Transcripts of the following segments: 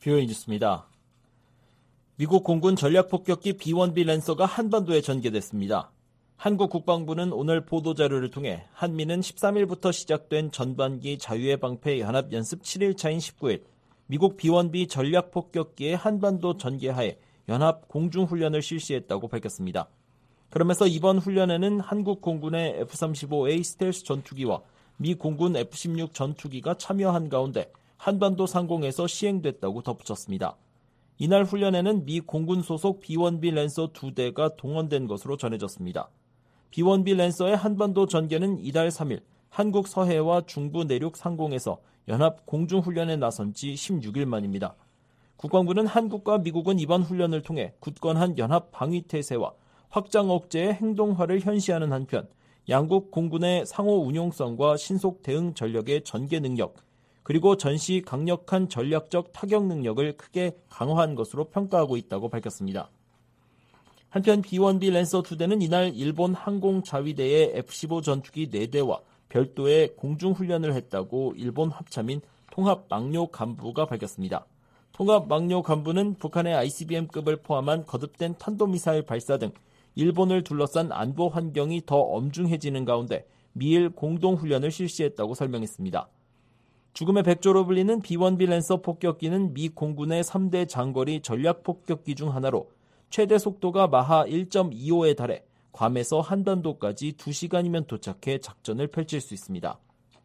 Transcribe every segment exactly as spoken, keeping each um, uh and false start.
비오이 뉴스입니다. 미국 공군 전략폭격기 비 원 비 랜서가 한반도에 전개됐습니다. 한국 국방부는 오늘 보도자료를 통해 한미는 십삼 일부터 시작된 전반기 자유의 방패 연합연습 칠 일차인 십구 일 미국 비 원 비 전략폭격기의 한반도 전개하에 연합 공중훈련을 실시했다고 밝혔습니다. 그러면서 이번 훈련에는 한국 공군의 에프 삼십오 에이 스텔스 전투기와 미 공군 에프 십육 전투기가 참여한 가운데 한반도 상공에서 시행됐다고 덧붙였습니다. 이날 훈련에는 미 공군 소속 비 원 비 랜서 두 대가 동원된 것으로 전해졌습니다. 비 원 비 랜서의 한반도 전개는 이달 삼 일 한국 서해와 중부 내륙 상공에서 연합 공중훈련에 나선 지 십육 일 만입니다. 국방부는 한국과 미국은 이번 훈련을 통해 굳건한 연합 방위태세와 확장 억제의 행동화를 현시하는 한편 양국 공군의 상호 운용성과 신속 대응 전력의 전개 능력, 그리고 전시 강력한 전략적 타격 능력을 크게 강화한 것으로 평가하고 있다고 밝혔습니다. 한편 비 원 비 랜서 두 대는 이날 일본 항공자위대의 에프 십오 전투기 네 대와 별도의 공중훈련을 했다고 일본 합참인 통합막료 간부가 밝혔습니다. 통합막료 간부는 북한의 아이씨비엠급을 포함한 거듭된 탄도미사일 발사 등 일본을 둘러싼 안보 환경이 더 엄중해지는 가운데 미일 공동훈련을 실시했다고 설명했습니다. 죽음의 백조로 불리는 비 원 비 랜서 폭격기는 미 공군의 삼 대 장거리 전략 폭격기 중 하나로 최대 속도가 마하 일 점 이오에 달해 괌에서 한반도까지 두 시간이면 도착해 작전을 펼칠 수 있습니다.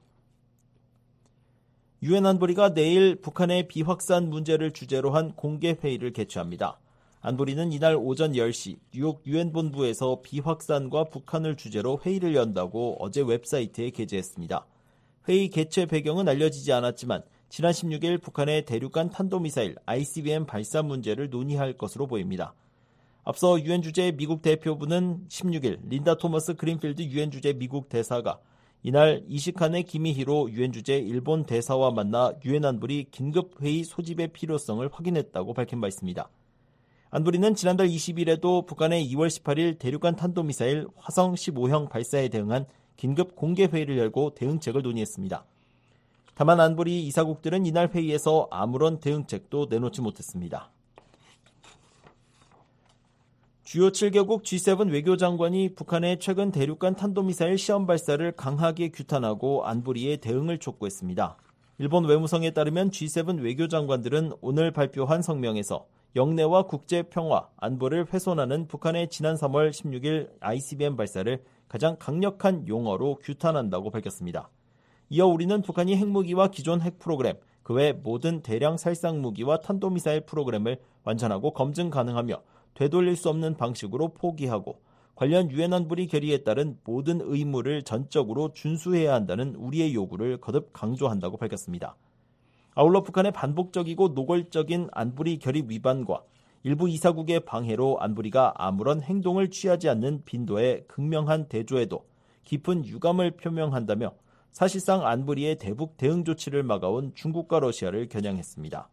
유엔 안보리가 내일 북한의 비확산 문제를 주제로 한 공개 회의를 개최합니다. 안보리는 이날 오전 열 시 뉴욕 유엔 본부에서 비확산과 북한을 주제로 회의를 연다고 어제 웹사이트에 게재했습니다. 회의 개최 배경은 알려지지 않았지만 지난 십육 일 북한의 대륙간 탄도미사일 아이씨비엠 발사 문제를 논의할 것으로 보입니다. 앞서 유엔 주재 미국 대표부는 십육 일 린다 토머스 그린필드 유엔 주재 미국 대사가 이날 이시카네 기미히로 유엔 주재 일본 대사와 만나 유엔 안보리 긴급회의 소집의 필요성을 확인했다고 밝힌 바 있습니다. 안보리는 지난달 이십 일에도 북한의 이월 십팔 일 대륙간 탄도미사일 화성 십오형 발사에 대응한 긴급 공개회의를 열고 대응책을 논의했습니다. 다만 안보리 이사국들은 이날 회의에서 아무런 대응책도 내놓지 못했습니다. 주요 칠 개국 지 세븐 외교장관이 북한의 최근 대륙간 탄도미사일 시험 발사를 강하게 규탄하고 안보리에 대응을 촉구했습니다. 일본 외무성에 따르면 지 세븐 외교장관들은 오늘 발표한 성명에서 영내와 국제 평화, 안보를 훼손하는 북한의 지난 삼월 십육 일 아이씨비엠 발사를 가장 강력한 용어로 규탄한다고 밝혔습니다. 이어 우리는 북한이 핵무기와 기존 핵 프로그램, 그 외 모든 대량 살상 무기와 탄도미사일 프로그램을 완전하고 검증 가능하며 되돌릴 수 없는 방식으로 포기하고 관련 유엔 안보리 결의에 따른 모든 의무를 전적으로 준수해야 한다는 우리의 요구를 거듭 강조한다고 밝혔습니다. 아울러 북한의 반복적이고 노골적인 안보리 결의 위반과 일부 이사국의 방해로 안보리가 아무런 행동을 취하지 않는 빈도의 극명한 대조에도 깊은 유감을 표명한다며 사실상 안보리의 대북 대응 조치를 막아온 중국과 러시아를 겨냥했습니다.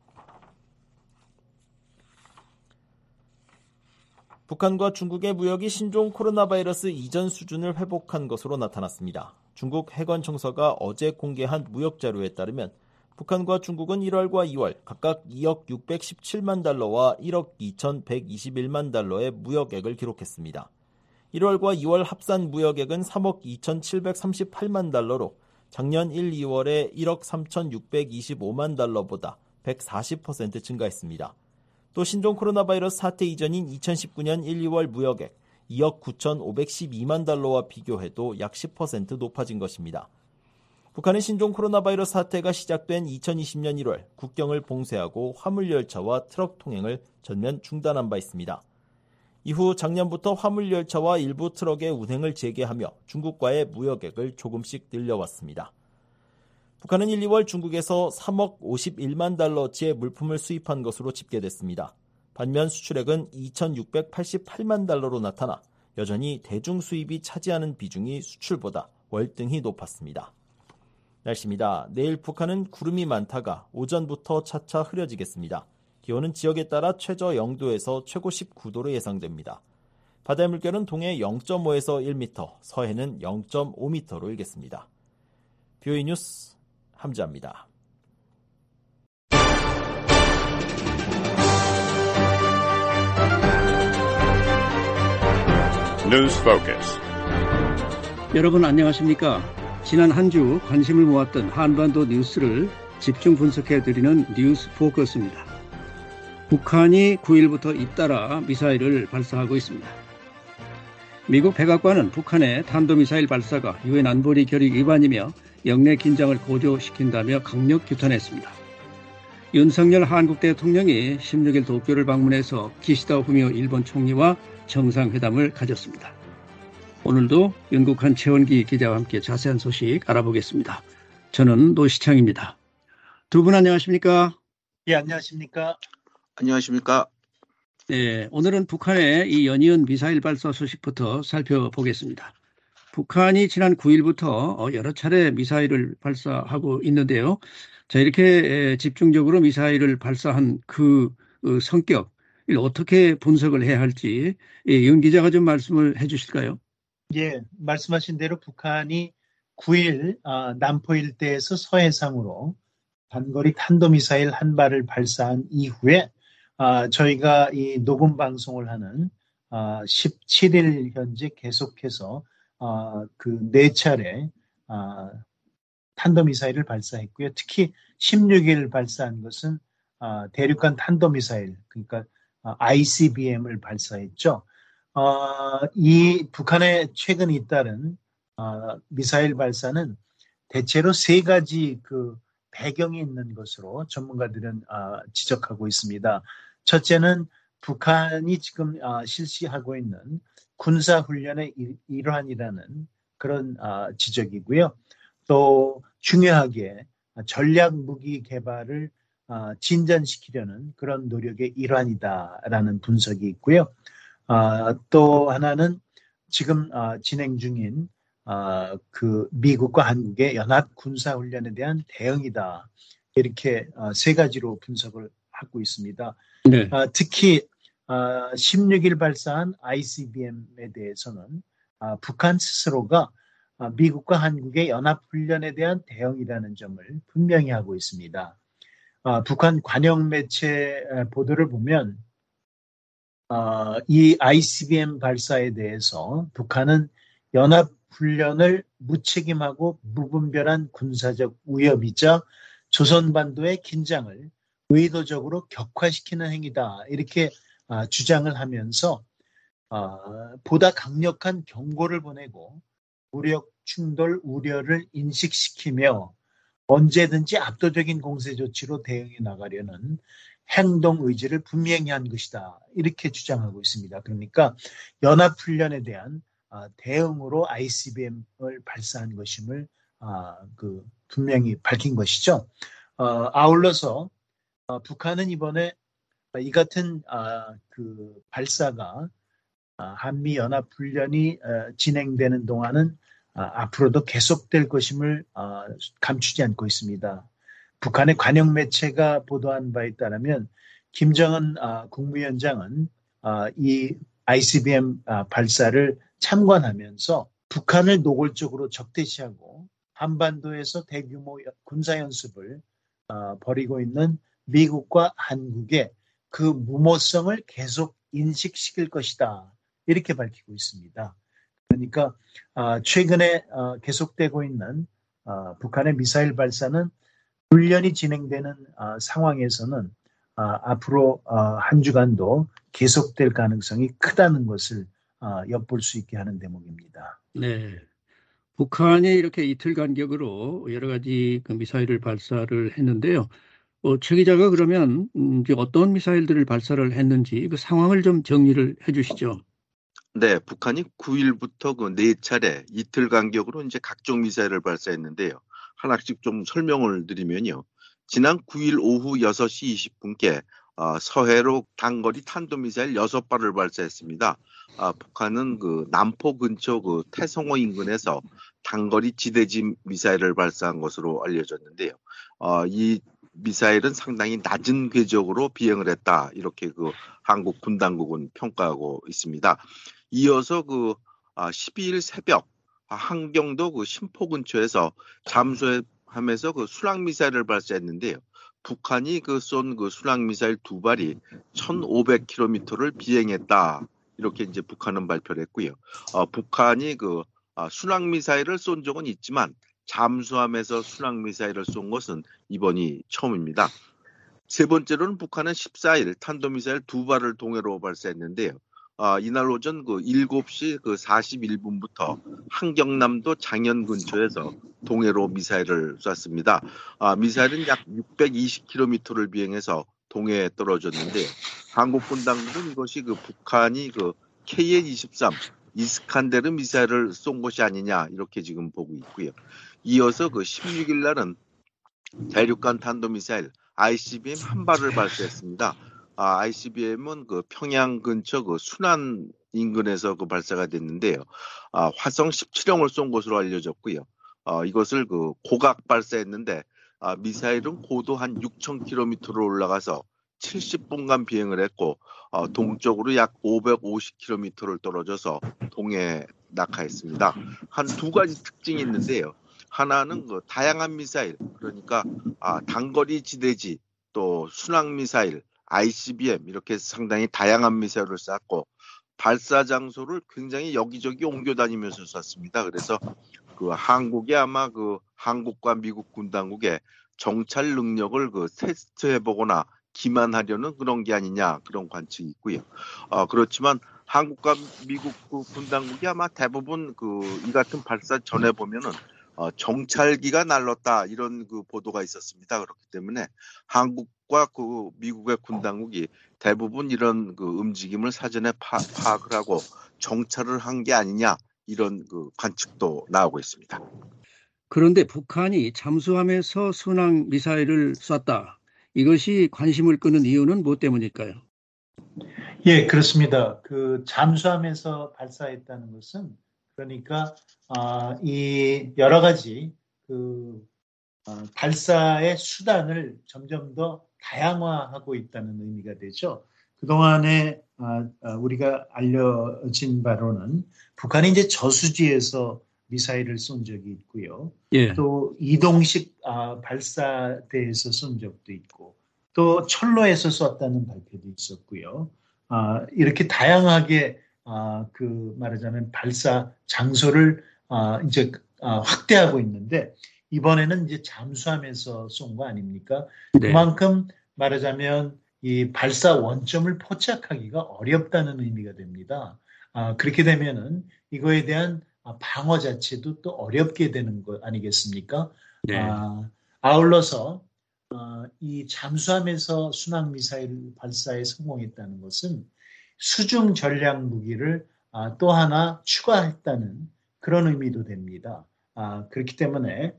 북한과 중국의 무역이 신종 코로나 바이러스 이전 수준을 회복한 것으로 나타났습니다. 중국 해관청서가 어제 공개한 무역 자료에 따르면 북한과 중국은 일월과 이월 각각 이억 육백십칠만 달러와 일억 이천백이십일만 달러의 무역액을 기록했습니다. 일월과 이월 합산 무역액은 삼억 이천칠백삼십팔만 달러로 작년 일, 이월에 일억 삼천육백이십오만 달러보다 백사십 퍼센트 증가했습니다. 또 신종 코로나 바이러스 사태 이전인 이천십구 년 일, 이월 무역액 이억 구천오백십이만 달러와 비교해도 약 십 퍼센트 높아진 것입니다. 북한은 신종 코로나 바이러스 사태가 시작된 이천이십 년 일월 국경을 봉쇄하고 화물열차와 트럭 통행을 전면 중단한 바 있습니다. 이후 작년부터 화물열차와 일부 트럭의 운행을 재개하며 중국과의 무역액을 조금씩 늘려왔습니다. 북한은 일, 이월 중국에서 삼억 오십일만 달러치의 물품을 수입한 것으로 집계됐습니다. 반면 수출액은 이천육백팔십팔만 달러로 나타나 여전히 대중 수입이 차지하는 비중이 수출보다 월등히 높았습니다. 날씨입니다. 내일 북한은 구름이 많다가 오전부터 차차 흐려지겠습니다. 기온은 지역에 따라 최저 영도에서 최고 십구 도로 예상됩니다. 바다의 물결은 동해 영 점 오에서 일 미터, 서해는 영 점 오 미터로 일겠습니다. 비오이 뉴스 함지아입니다. News Focus. 여러분 안녕하십니까? 지난 한 주 관심을 모았던 한반도 뉴스를 집중 분석해드리는 뉴스 포커스입니다. 북한이 구 일부터 잇따라 미사일을 발사하고 있습니다. 미국 백악관은 북한의 탄도미사일 발사가 유엔 안보리 결의 위반이며 영내 긴장을 고조시킨다며 강력 규탄했습니다. 윤석열 한국 대통령이 십육 일 도쿄를 방문해서 기시다 후미오 일본 총리와 정상회담을 가졌습니다. 오늘도 윤국한 최원기 기자와 함께 자세한 소식 알아보겠습니다. 저는 노시창입니다. 두 분 안녕하십니까? 예, 안녕하십니까? 안녕하십니까? 네, 오늘은 북한의 이 연이은 미사일 발사 소식부터 살펴보겠습니다. 북한이 지난 구 일부터 여러 차례 미사일을 발사하고 있는데요. 자, 이렇게 집중적으로 미사일을 발사한 그 성격, 어떻게 분석을 해야 할지 윤 기자가 좀 말씀을 해 주실까요? 예, 말씀하신 대로 북한이 구 일 아, 남포 일대에서 서해상으로 단거리 탄도미사일 한 발을 발사한 이후에 아, 저희가 이 녹음 방송을 하는 아, 십칠 일 현재 계속해서 아, 그 네 차례 아, 탄도미사일을 발사했고요. 특히 십육 일 발사한 것은 아, 대륙간 탄도미사일, 그러니까 아, 아이씨비엠을 발사했죠. 어, 이 북한의 최근 잇따른 어, 미사일 발사는 대체로 세 가지 그 배경이 있는 것으로 전문가들은 어, 지적하고 있습니다. 첫째는 북한이 지금 어, 실시하고 있는 군사훈련의 일, 일환이라는 그런 어, 지적이고요. 또 중요하게 전략 무기 개발을 어, 진전시키려는 그런 노력의 일환이다라는 분석이 있고요. 어, 또 하나는 지금 어, 진행 중인 어, 그 미국과 한국의 연합 군사훈련에 대한 대응이다. 이렇게 어, 세 가지로 분석을 하고 있습니다. 네. 어, 특히 어, 십육 일 발사한 아이씨비엠에 대해서는 어, 북한 스스로가 어, 미국과 한국의 연합훈련에 대한 대응이라는 점을 분명히 하고 있습니다. 어, 북한 관영 매체 보도를 보면 어, 이 아이씨비엠 발사에 대해서 북한은 연합훈련을 무책임하고 무분별한 군사적 위협이자 조선반도의 긴장을 의도적으로 격화시키는 행위다. 이렇게 어, 주장을 하면서 어, 보다 강력한 경고를 보내고 무력 충돌 우려를 인식시키며 언제든지 압도적인 공세 조치로 대응해 나가려는 행동 의지를 분명히 한 것이다. 이렇게 주장하고 있습니다. 그러니까 연합훈련에 대한 대응으로 아이씨비엠을 발사한 것임을 그 분명히 밝힌 것이죠. 아울러서 북한은 이번에 이 같은 그 발사가 한미 연합훈련이 진행되는 동안은 앞으로도 계속될 것임을 감추지 않고 있습니다. 북한의 관영 매체가 보도한 바에 따르면 김정은 국무위원장은 이 아이씨비엠 발사를 참관하면서 북한을 노골적으로 적대시하고 한반도에서 대규모 군사연습을 벌이고 있는 미국과 한국의 그 무모성을 계속 인식시킬 것이다. 이렇게 밝히고 있습니다. 그러니까 최근에 계속되고 있는 북한의 미사일 발사는 훈련이 진행되는 상황에서는 앞으로 한 주간도 계속될 가능성이 크다는 것을 엿볼 수 있게 하는 대목입니다. 네, 북한이 이렇게 이틀 간격으로 여러 가지 그 미사일을 발사를 했는데요. 어, 최 기자가 그러면 음, 어떤 미사일들을 발사를 했는지 그 상황을 좀 정리를 해주시죠. 네, 북한이 구 일부터 그 네 차례 이틀 간격으로 이제 각종 미사일을 발사했는데요. 하나씩 좀 설명을 드리면요. 지난 구 일 오후 여섯 시 이십 분께 어, 서해로 단거리 탄도미사일 여섯 발을 발사했습니다. 아, 북한은 그 남포 근처 그 태성호 인근에서 단거리 지대지 미사일을 발사한 것으로 알려졌는데요. 어, 이 미사일은 상당히 낮은 궤적으로 비행을 했다. 이렇게 그 한국 군당국은 평가하고 있습니다. 이어서 그 십이 일 새벽 한경도 그 신포 근처에서 잠수하면서 그 수락 미사일을 발사했는데요. 북한이 그 쏜 그 수락 미사일 두 발이 천오백 킬로미터를 비행했다. 이렇게 이제 북한은 발표를 했고요. 어, 북한이 그 아, 순항 미사일을 쏜 적은 있지만 잠수함에서 순항 미사일을 쏜 것은 이번이 처음입니다. 세 번째로는 북한은 십사 일 탄도미사일 두 발을 동해로 발사했는데요. 아, 이날 오전 그 일곱 시 그 사십일 분부터 한경남도 장현 근처에서 동해로 미사일을 쐈습니다. 아, 미사일은 약 육백이십 킬로미터를 비행해서 동해에 떨어졌는데요. 한국군 당국은 이것이 그 북한이 그 케이엔 이십삼 이스칸데르 미사일을 쏜 것이 아니냐 이렇게 지금 보고 있고요. 이어서 그 십육 일 날은 대륙간 탄도미사일 아이씨비엠 한 발을 발사했습니다. 아, 아이씨비엠은 그 평양 근처 그 순안 인근에서 그 발사가 됐는데요. 아, 화성 십칠형을 쏜 것으로 알려졌고요. 아, 이것을 그 고각 발사했는데 아, 미사일은 고도 한 육천 킬로미터로 올라가서 칠십 분간 비행을 했고 어, 동쪽으로 약 오백오십 킬로미터를 떨어져서 동해에 낙하했습니다. 한 두 가지 특징이 있는데요. 하나는 그 다양한 미사일, 그러니까 아, 단거리 지대지, 또 순항 미사일, 아이씨비엠 이렇게 상당히 다양한 미사일을 쐈고 발사 장소를 굉장히 여기저기 옮겨 다니면서 쐈습니다. 그래서 그 한국이 아마 그 한국과 미국 군 당국의 정찰 능력을 그 테스트해 보거나 기만하려는 그런 게 아니냐 그런 관측이 있고요. 어, 그렇지만 한국과 미국 그 군 당국이 아마 대부분 그 이 같은 발사 전에 보면은 어, 정찰기가 날랐다 이런 그 보도가 있었습니다. 그렇기 때문에 한국과 그 미국의 군 당국이 대부분 이런 그 움직임을 사전에 파, 파악을 하고 정찰을 한 게 아니냐 이런 그 관측도 나오고 있습니다. 그런데 북한이 잠수함에서 순항 미사일을 쐈다. 이것이 관심을 끄는 이유는 무엇 때문일까요? 예, 그렇습니다. 그 잠수함에서 발사했다는 것은 그러니까 아, 이 여러 가지 그 어, 발사의 수단을 점점 더 다양화하고 있다는 의미가 되죠. 그동안에 아, 아, 우리가 알려진 바로는 북한이 이제 저수지에서 미사일을 쏜 적이 있고요. 예. 또 이동식 아, 발사대에서 쏜 적도 있고 또 철로에서 쐈다는 발표도 있었고요. 아, 이렇게 다양하게 아, 그 말하자면 발사 장소를 아, 이제 아, 확대하고 있는데 이번에는 이제 잠수함에서 쏜 거 아닙니까? 네. 그만큼 말하자면 이 발사 원점을 포착하기가 어렵다는 의미가 됩니다. 아, 그렇게 되면은 이거에 대한 방어 자체도 또 어렵게 되는 것 아니겠습니까? 네. 아, 아울러서 어, 이 잠수함에서 순항 미사일 발사에 성공했다는 것은 수중 전략 무기를 아, 또 하나 추가했다는 그런 의미도 됩니다. 아, 그렇기 때문에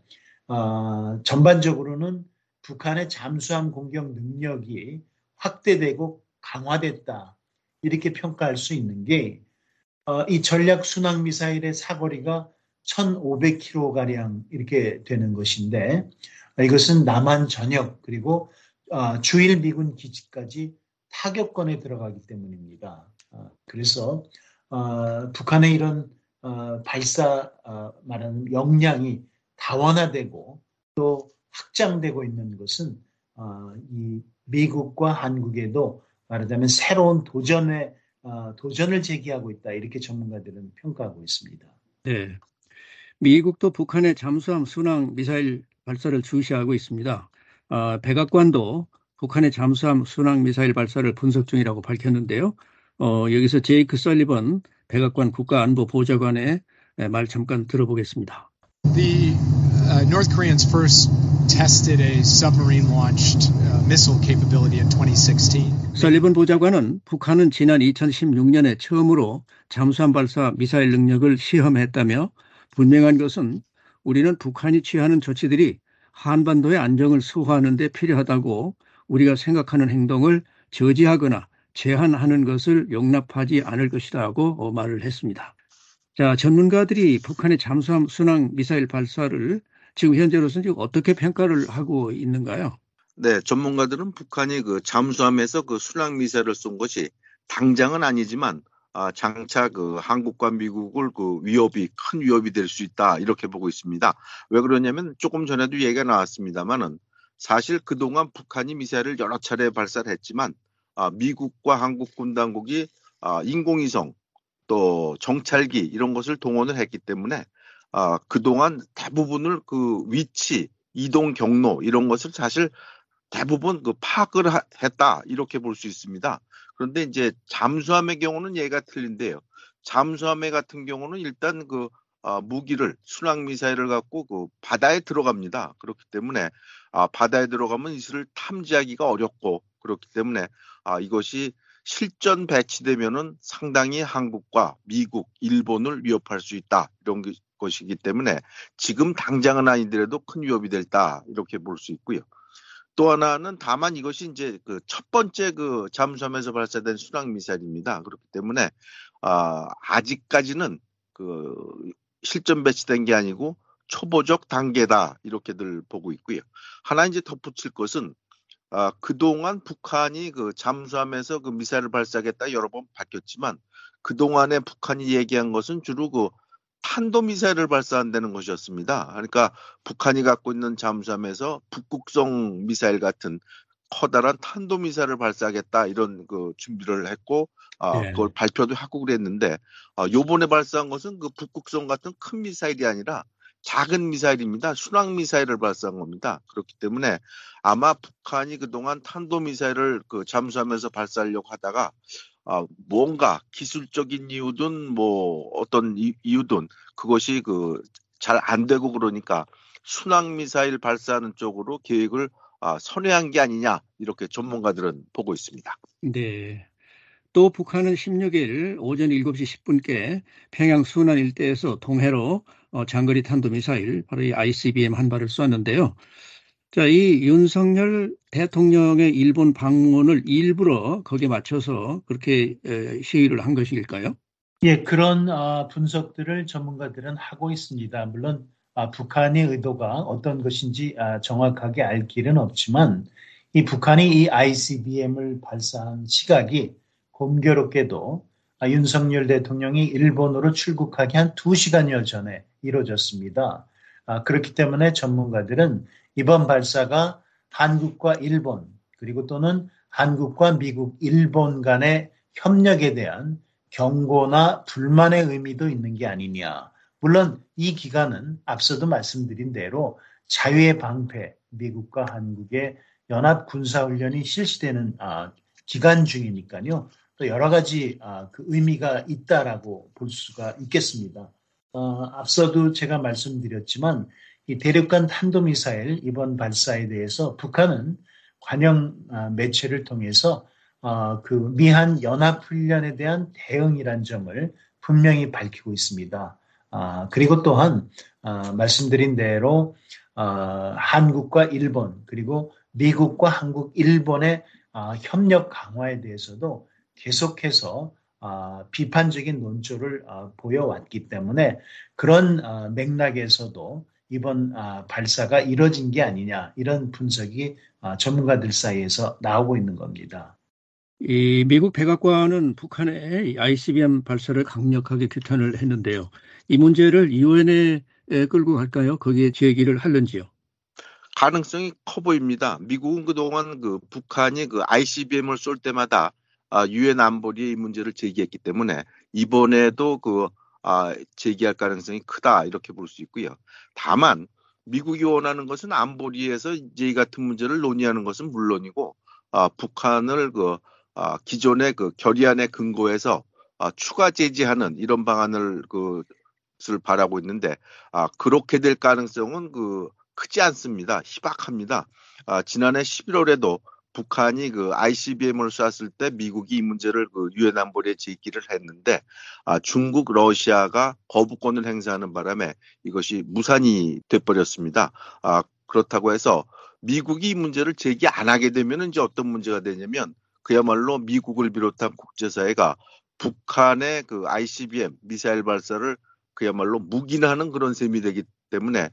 아, 전반적으로는 북한의 잠수함 공격 능력이 확대되고 강화됐다 이렇게 평가할 수 있는 게 어, 이 전략 순항 미사일의 사거리가 천오백 킬로미터가량 이렇게 되는 것인데 이것은 남한 전역 그리고 어, 주일 미군 기지까지 타격권에 들어가기 때문입니다. 어, 그래서 어, 북한의 이런 어, 발사 어, 말하는 역량이 다원화되고 또 확장되고 있는 것은 어, 이 미국과 한국에도 말하자면 새로운 도전에 어, 도전을 제기하고 있다 이렇게 전문가들은 평가하고 있습니다. 네. 미국도 북한의 잠수함 순항 미사일 발사를 주시하고 있습니다. 어, 백악관도 북한의 잠수함 순항 미사일 발사를 분석 중이라고 밝혔는데요. 어, 여기서 제이크 설리번 백악관 국가안보보좌관의 말 잠깐 들어보겠습니다. The uh, North Koreans first tested a submarine-launched uh, missile capability in twenty sixteen. 설리번 보좌관은 북한은 지난 이천십육 년에 처음으로 잠수함 발사 미사일 능력을 시험했다며 분명한 것은 우리는 북한이 취하는 조치들이 한반도의 안정을 수호하는 데 필요하다고 우리가 생각하는 행동을 저지하거나 제한하는 것을 용납하지 않을 것이라고 말을 했습니다. 자, 전문가들이 북한의 잠수함 순항 미사일 발사를 지금 현재로서는 지금 어떻게 평가를 하고 있는가요? 네, 전문가들은 북한이 그 잠수함에서 그 순항 미사일을 쏜 것이 당장은 아니지만 아, 장차 그 한국과 미국을 그 위협이 큰 위협이 될 수 있다 이렇게 보고 있습니다. 왜 그러냐면 조금 전에도 얘기가 나왔습니다만은 사실 그동안 북한이 미사일을 여러 차례 발사를 했지만 아, 미국과 한국 군 당국이 아, 인공위성 또 정찰기 이런 것을 동원을 했기 때문에 아, 그동안 대부분을 그 위치, 이동 경로 이런 것을 사실 대부분 그 파악을 하, 했다 이렇게 볼 수 있습니다. 그런데 이제 잠수함의 경우는 얘가 틀린데요. 잠수함 같은 경우는 일단 그 아, 무기를 순항 미사일을 갖고 그 바다에 들어갑니다. 그렇기 때문에 아, 바다에 들어가면 이것을 탐지하기가 어렵고 그렇기 때문에 아, 이것이 실전 배치되면은 상당히 한국과 미국, 일본을 위협할 수 있다 이런 것이기 때문에 지금 당장은 아니더라도 큰 위협이 될다 이렇게 볼 수 있고요. 또 하나는 다만 이것이 이제 그 첫 번째 그 잠수함에서 발사된 순항 미사일입니다. 그렇기 때문에 아, 아직까지는 그 실전 배치된 게 아니고 초보적 단계다 이렇게들 보고 있고요. 하나 이제 덧붙일 것은 아, 그동안 북한이 그 잠수함에서 그 미사일을 발사하겠다 여러 번 밝혔지만 그동안에 북한이 얘기한 것은 주로 그 탄도미사일을 발사한다는 것이었습니다. 그러니까 북한이 갖고 있는 잠수함에서 북극성 미사일 같은 커다란 탄도미사일을 발사하겠다 이런 그 준비를 했고 아, 예. 그걸 발표도 하고 그랬는데 아, 요번에 발사한 것은 그 북극성 같은 큰 미사일이 아니라 작은 미사일입니다. 순항 미사일을 발사한 겁니다. 그렇기 때문에 아마 북한이 그동안 탄도미사일을 그 잠수함에서 발사하려고 하다가 아, 뭔가 기술적인 이유든 뭐 어떤 이, 이유든 그것이 그 잘 안 되고 그러니까 순항 미사일 발사하는 쪽으로 계획을 아, 선회한 게 아니냐 이렇게 전문가들은 보고 있습니다. 네. 또 북한은 십육 일 오전 일곱 시 십 분께 평양 순안 일대에서 동해로 어, 장거리 탄도미사일 바로 이 아이씨비엠 한 발을 쐈는데요. 자, 이 윤석열 대통령의 일본 방문을 일부러 거기에 맞춰서 그렇게 에, 시위를 한 것일까요? 예, 그런 어, 분석들을 전문가들은 하고 있습니다. 물론 아, 북한의 의도가 어떤 것인지 아, 정확하게 알 길은 없지만 이 북한이 이 아이씨비엠을 발사한 시각이 공교롭게도 아, 윤석열 대통령이 일본으로 출국하기 한 두 시간여 전에 이루어졌습니다. 아, 그렇기 때문에 전문가들은 이번 발사가 한국과 일본 그리고 또는 한국과 미국, 일본 간의 협력에 대한 경고나 불만의 의미도 있는 게 아니냐. 물론 이 기간은 앞서도 말씀드린 대로 자유의 방패, 미국과 한국의 연합 군사훈련이 실시되는 아, 기간 중이니까요. 또 여러 가지 아, 그 의미가 있다라고 볼 수가 있겠습니다. 어, 앞서도 제가 말씀드렸지만 이 대륙간 탄도미사일 이번 발사에 대해서 북한은 관영 아, 매체를 통해서 어, 그 미한 연합훈련에 대한 대응이란 점을 분명히 밝히고 있습니다. 아, 그리고 또한 아, 말씀드린 대로 아, 한국과 일본 그리고 미국과 한국, 일본의 아, 협력 강화에 대해서도 계속해서 아, 비판적인 논조를 아, 보여왔기 때문에 그런 아, 맥락에서도 이번 아, 발사가 이뤄진 게 아니냐 이런 분석이 아, 전문가들 사이에서 나오고 있는 겁니다. 이 미국 백악관은 북한의 아이씨비엠 발사를 강력하게 규탄을 했는데요. 이 문제를 유엔에 끌고 갈까요? 거기에 제기를 할는지요? 가능성이 커 보입니다. 미국은 그동안 그 북한이 그 아이씨비엠을 쏠 때마다 아, 유엔 안보리에 이 문제를 제기했기 때문에 이번에도 그 아, 제기할 가능성이 크다 이렇게 볼 수 있고요. 다만 미국이 원하는 것은 안보리에서 이제 이 같은 문제를 논의하는 것은 물론이고 아, 북한을 그 아, 기존의 그 결의안에 근거해서 아, 추가 제재하는 이런 방안을 그을 바라고 있는데 아, 그렇게 될 가능성은 그 크지 않습니다. 희박합니다. 아, 지난해 십일월에도 북한이 그 아이씨비엠을 쐈을 때 미국이 이 문제를 그 유엔 안보리에 제기를 했는데 아, 중국, 러시아가 거부권을 행사하는 바람에 이것이 무산이 돼버렸습니다. 아, 그렇다고 해서 미국이 이 문제를 제기 안 하게 되면 이제 어떤 문제가 되냐면 그야말로 미국을 비롯한 국제사회가 북한의 그 아이씨비엠 미사일 발사를 그야말로 묵인하는 그런 셈이 되기 때문에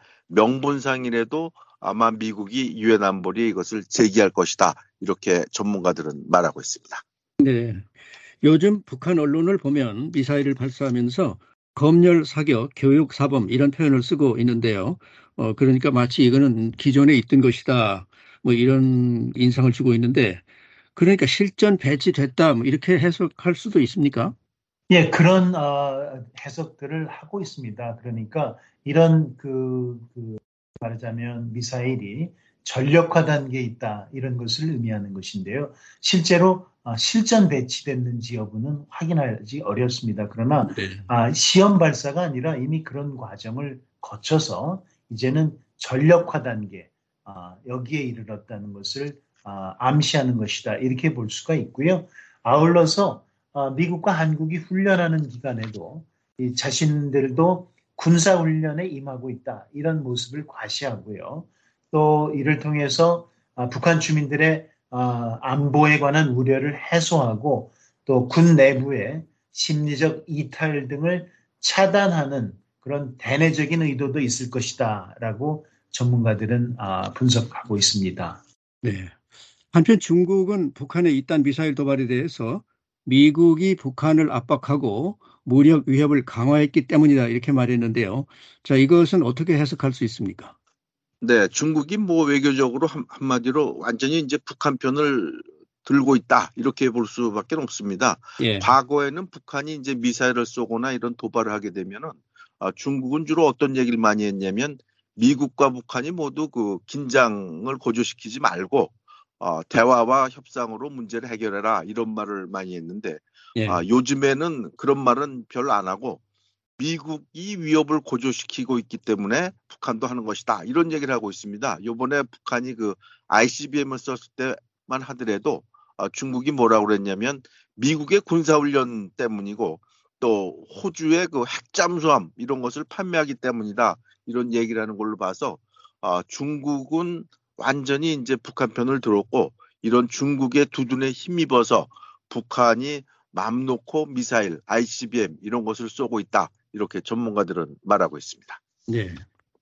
명분상이라도 아마 미국이 유엔 안보리에 이것을 제기할 것이다. 이렇게 전문가들은 말하고 있습니다. 네. 요즘 북한 언론을 보면 미사일을 발사하면서 검열 사격, 교육 사범 이런 표현을 쓰고 있는데요. 어, 그러니까 마치 이거는 기존에 있던 것이다. 뭐 이런 인상을 주고 있는데 그러니까 실전 배치됐다 뭐 이렇게 해석할 수도 있습니까? 예, 그런 어, 해석들을 하고 있습니다. 그러니까 이런 그, 그 말하자면 미사일이 전력화 단계에 있다 이런 것을 의미하는 것인데요. 실제로 어, 실전 배치됐는지 여부는 확인하기 어렵습니다. 그러나 네. 아, 시험 발사가 아니라 이미 그런 과정을 거쳐서 이제는 전력화 단계 아, 여기에 이르렀다는 것을 아, 암시하는 것이다 이렇게 볼 수가 있고요. 아울러서 어, 미국과 한국이 훈련하는 기간에도 이 자신들도 군사훈련에 임하고 있다. 이런 모습을 과시하고요. 또 이를 통해서 어, 북한 주민들의 어, 안보에 관한 우려를 해소하고 또 군 내부의 심리적 이탈 등을 차단하는 그런 대내적인 의도도 있을 것이다. 라고 전문가들은 어, 분석하고 있습니다. 네. 한편 중국은 북한의 이딴 미사일 도발에 대해서 미국이 북한을 압박하고 무력 위협을 강화했기 때문이다 이렇게 말했는데요. 자, 이것은 어떻게 해석할 수 있습니까? 네, 중국이 뭐 외교적으로 한, 한마디로 완전히 이제 북한 편을 들고 있다 이렇게 볼 수밖에 없습니다. 예. 과거에는 북한이 이제 미사일을 쏘거나 이런 도발을 하게 되면은 아, 중국은 주로 어떤 얘기를 많이 했냐면 미국과 북한이 모두 그 긴장을 고조시키지 말고 어, 대화와 협상으로 문제를 해결해라 이런 말을 많이 했는데 예. 아, 요즘에는 그런 말은 별로 안 하고 미국이 위협을 고조시키고 있기 때문에 북한도 하는 것이다 이런 얘기를 하고 있습니다. 이번에 북한이 그 아이씨비엠을 썼을 때만 하더라도 어, 중국이 뭐라고 그랬냐면 미국의 군사훈련 때문이고 또 호주의 그 핵잠수함 이런 것을 판매하기 때문이다 이런 얘기를 하는 걸로 봐서 어, 중국은 완전히 이제 북한 편을 들었고 이런 중국의 두둔에 힘입어서 북한이 맘 놓고 미사일, 아이씨비엠 이런 것을 쏘고 있다. 이렇게 전문가들은 말하고 있습니다. 네.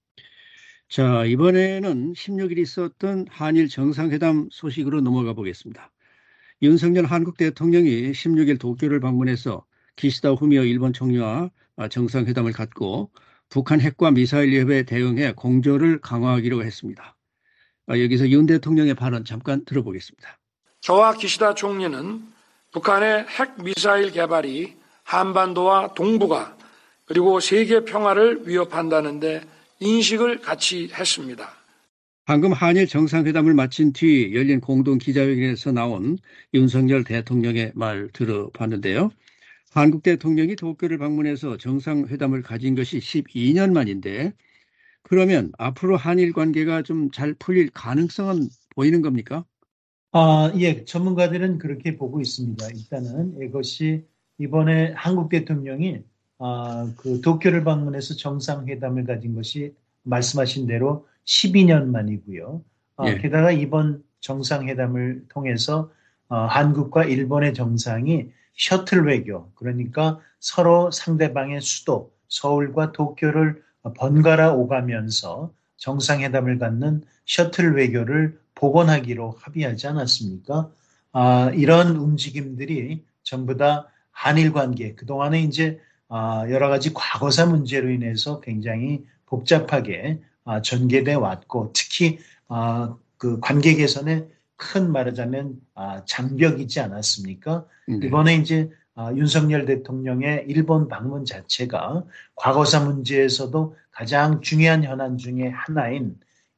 자, 이번에는 십육 일 있었던 한일 정상회담 소식으로 넘어가 보겠습니다. 윤석열 한국 대통령이 십육 일 도쿄를 방문해서 기시다 후미오 일본 총리와 정상회담을 갖고 북한 핵과 미사일 위협에 대응해 공조를 강화하기로 했습니다. 여기서 윤 대통령의 발언 잠깐 들어보겠습니다. 저와 기시다 총리는 북한의 핵 미사일 개발이 한반도와 동북아 그리고 세계 평화를 위협한다는 데 인식을 같이 했습니다. 방금 한일 정상회담을 마친 뒤 열린 공동 기자회견에서 나온 윤석열 대통령의 말 들어봤는데요. 한국 대통령이 도쿄를 방문해서 정상회담을 가진 것이 십이 년 만인데 그러면 앞으로 한일 관계가 좀 잘 풀릴 가능성은 보이는 겁니까? 아, 예, 전문가들은 그렇게 보고 있습니다. 일단은 이것이 이번에 한국 대통령이 아, 그 도쿄를 방문해서 정상회담을 가진 것이 말씀하신 대로 십이 년 만이고요. 아, 예. 게다가 이번 정상회담을 통해서 어, 한국과 일본의 정상이 셔틀 외교, 그러니까 서로 상대방의 수도 서울과 도쿄를 번갈아 오가면서 정상회담을 갖는 셔틀 외교를 복원하기로 합의하지 않았습니까? 아, 이런 움직임들이 전부 다 한일 관계, 그동안에 이제 아, 여러 가지 과거사 문제로 인해서 굉장히 복잡하게 아, 전개돼 왔고 특히 아, 그 관계 개선에 큰 말하자면 아, 장벽이지 않았습니까? 네. 이번에 이제 아, 윤석열 대통령의 일본 방문 자체가 과거사 문제에서도 가장 중요한 현안 중에 하나인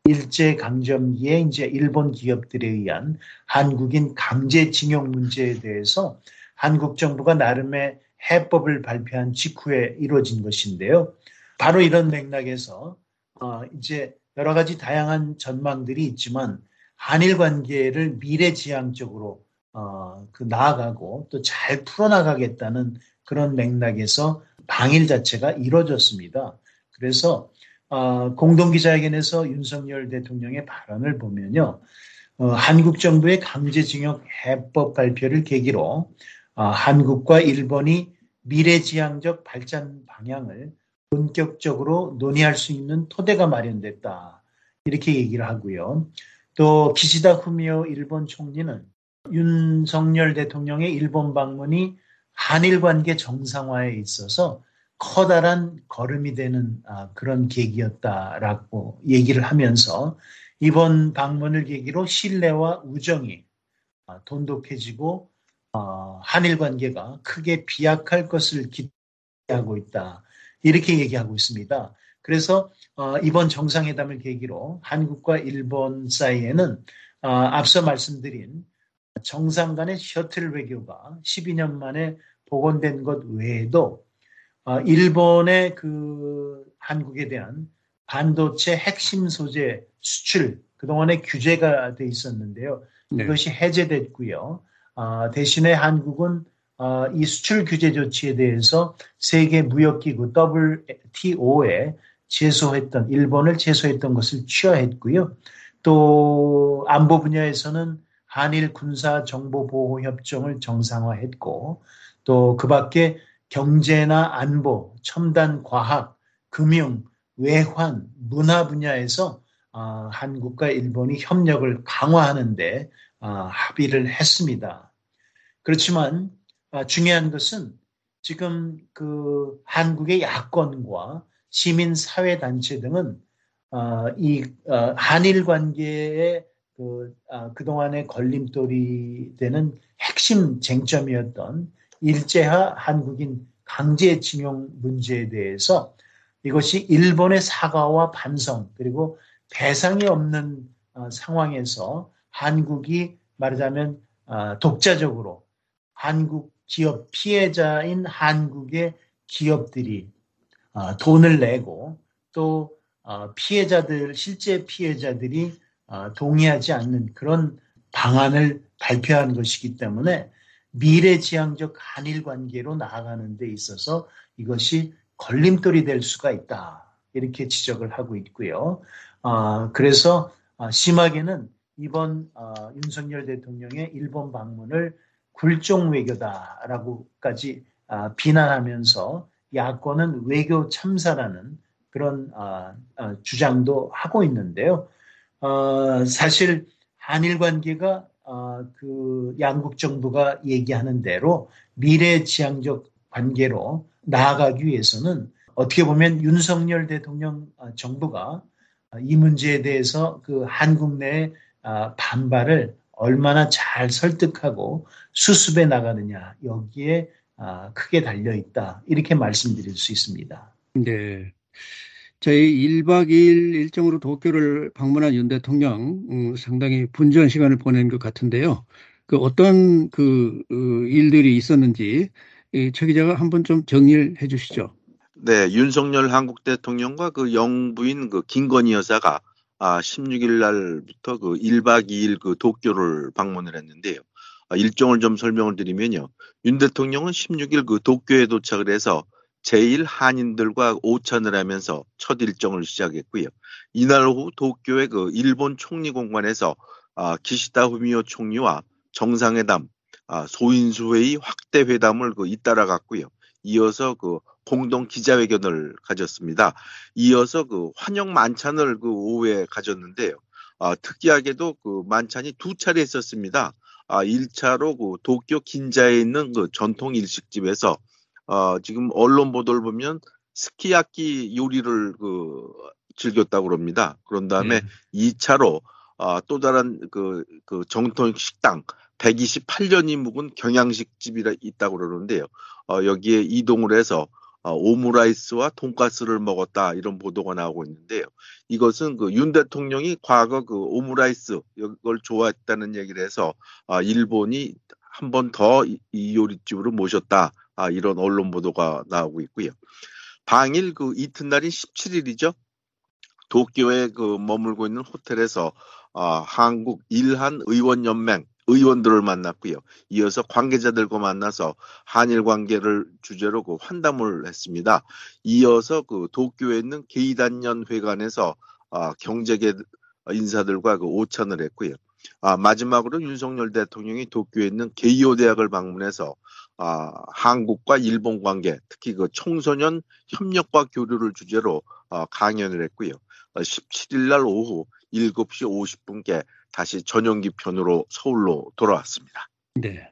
일제강점기에 이제 일본 기업들에 의한 한국인 강제징용 문제에 대해서 한국 정부가 나름의 해법을 발표한 직후에 이루어진 것인데요. 바로 이런 맥락에서 어, 이제 여러 가지 다양한 전망들이 있지만 한일 관계를 미래지향적으로 어, 그 나아가고 또 잘 풀어나가겠다는 그런 맥락에서 방일 자체가 이루어졌습니다. 그래서 어, 공동기자회견에서 윤석열 대통령의 발언을 보면요. 어, 한국 정부의 강제징용 해법 발표를 계기로 어, 한국과 일본이 미래지향적 발전 방향을 본격적으로 논의할 수 있는 토대가 마련됐다. 이렇게 얘기를 하고요. 또 기시다 후미오 일본 총리는 윤석열 대통령의 일본 방문이 한일 관계 정상화에 있어서 커다란 걸음이 되는 그런 계기였다라고 얘기를 하면서 이번 방문을 계기로 신뢰와 우정이 돈독해지고 한일 관계가 크게 비약할 것을 기대하고 있다. 이렇게 얘기하고 있습니다. 그래서 이번 정상회담을 계기로 한국과 일본 사이에는 앞서 말씀드린 정상 간의 셔틀 외교가 십이 년 만에 복원된 것 외에도 일본의 그 한국에 대한 반도체 핵심 소재 수출, 그동안에 규제가 돼 있었는데요. 네. 이것이 해제됐고요. 어, 대신에 한국은 어, 이 수출 규제 조치에 대해서 세계 무역기구 더블유티오에 제소했던, 일본을 제소했던 것을 취하했고요. 또 안보 분야에서는 한일 군사 정보 보호 협정을 정상화했고, 또 그 밖에 경제나 안보, 첨단 과학, 금융, 외환, 문화 분야에서 어, 한국과 일본이 협력을 강화하는 데 어, 합의를 했습니다. 그렇지만 어, 중요한 것은 지금 그 한국의 야권과 시민사회단체 등은 어, 이 어, 한일 관계의 그, 어, 그동안의 걸림돌이 되는 핵심 쟁점이었던 일제하 한국인 강제징용 문제에 대해서 이것이 일본의 사과와 반성 그리고 배상이 없는 어, 상황에서 한국이 말하자면 어, 독자적으로 한국 기업 피해자인 한국의 기업들이 어, 돈을 내고 또 어, 피해자들 실제 피해자들이 어, 동의하지 않는 그런 방안을 발표한 것이기 때문에 미래지향적 한일 관계로 나아가는 데 있어서 이것이 걸림돌이 될 수가 있다. 이렇게 지적을 하고 있고요. 어, 그래서 어, 심하게는 이번 어, 윤석열 대통령의 일본 방문을 굴종 외교다라고까지 어, 비난하면서 야권은 외교 참사라는 그런 어, 어, 주장도 하고 있는데요. 어, 사실 한일 관계가 어, 그 양국 정부가 얘기하는 대로 미래지향적 관계로 나아가기 위해서는 어떻게 보면 윤석열 대통령 정부가 이 문제에 대해서 그 한국 내의 반발을 얼마나 잘 설득하고 수습해 나가느냐 여기에 크게 달려있다 이렇게 말씀드릴 수 있습니다. 네. 저희 일 박 이 일 일정으로 도쿄를 방문한 윤 대통령 음, 상당히 분주한 시간을 보낸 것 같은데요. 그 어떤 그 어, 일들이 있었는지 이, 최 기자가 한번 좀 정리를 해 주시죠. 네, 윤석열 한국 대통령과 그 영부인 그 김건희 여사가 아, 십육 일 날부터 그 일 박 이 일 그 도쿄를 방문을 했는데요. 아, 일정을 좀 설명을 드리면요. 윤 대통령은 십육 일 그 도쿄에 도착을 해서 제일 한인들과 오찬을 하면서 첫 일정을 시작했고요. 이날 오후 도쿄의 그 일본 총리 공관에서 아, 기시다 후미오 총리와 정상회담, 아, 소인수회의 확대 회담을 그 잇따라 갔고요. 이어서 그 공동 기자회견을 가졌습니다. 이어서 그 환영 만찬을 그 오후에 가졌는데요. 아, 특이하게도 그 만찬이 두 차례 있었습니다. 아, 일 차로 그 도쿄 긴자에 있는 그 전통 일식집에서 어, 지금 언론 보도를 보면 스키야키 요리를 그 즐겼다고 그럽니다. 그런 다음에 네. 이 차로 어, 또 다른 그, 그 정통 식당 백이십팔 년이 묵은 경양식집이 있다고 그러는데요. 어, 여기에 이동을 해서 어, 오므라이스와 돈가스를 먹었다 이런 보도가 나오고 있는데요. 이것은 그 윤 대통령이 과거 그 오므라이스 이걸 좋아했다는 얘기를 해서 어, 일본이 한 번 더 이 요리집으로 모셨다. 아, 이런 언론 보도가 나오고 있고요. 당일 그 이튿날인 십칠 일이죠. 도쿄에 그 머물고 있는 호텔에서 어, 한국 일한 의원연맹 의원들을 만났고요. 이어서 관계자들과 만나서 한일 관계를 주제로 그 환담을 했습니다. 이어서 그 도쿄에 있는 게이단년 회관에서 어, 경제계 인사들과 그 오찬을 했고요. 아, 마지막으로 윤석열 대통령이 도쿄에 있는 게이오 대학을 방문해서 아, 한국과 일본 관계, 특히 그 청소년 협력과 교류를 주제로 어, 강연을 했고요. 어, 십칠 일 날 오후 일곱 시 오십 분께 다시 전용기 편으로 서울로 돌아왔습니다. 네.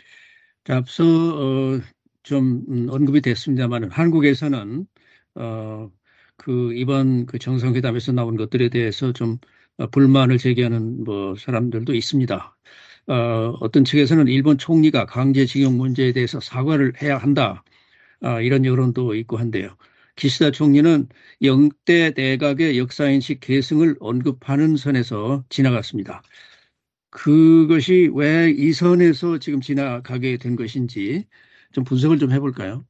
앞서 어, 좀 음, 언급이 됐습니다만 한국에서는 어, 그 이번 그 정상회담에서 나온 것들에 대해서 좀 어, 불만을 제기하는 뭐 사람들도 있습니다. 어, 어떤 측에서는 일본 총리가 강제징용 문제에 대해서 사과를 해야 한다. 아, 이런 여론도 있고 한데요. 기시다 총리는 역대 내각의 역사인식 계승을 언급하는 선에서 지나갔습니다. 그것이 왜 이 선에서 지금 지나가게 된 것인지 좀 분석을 좀 해볼까요?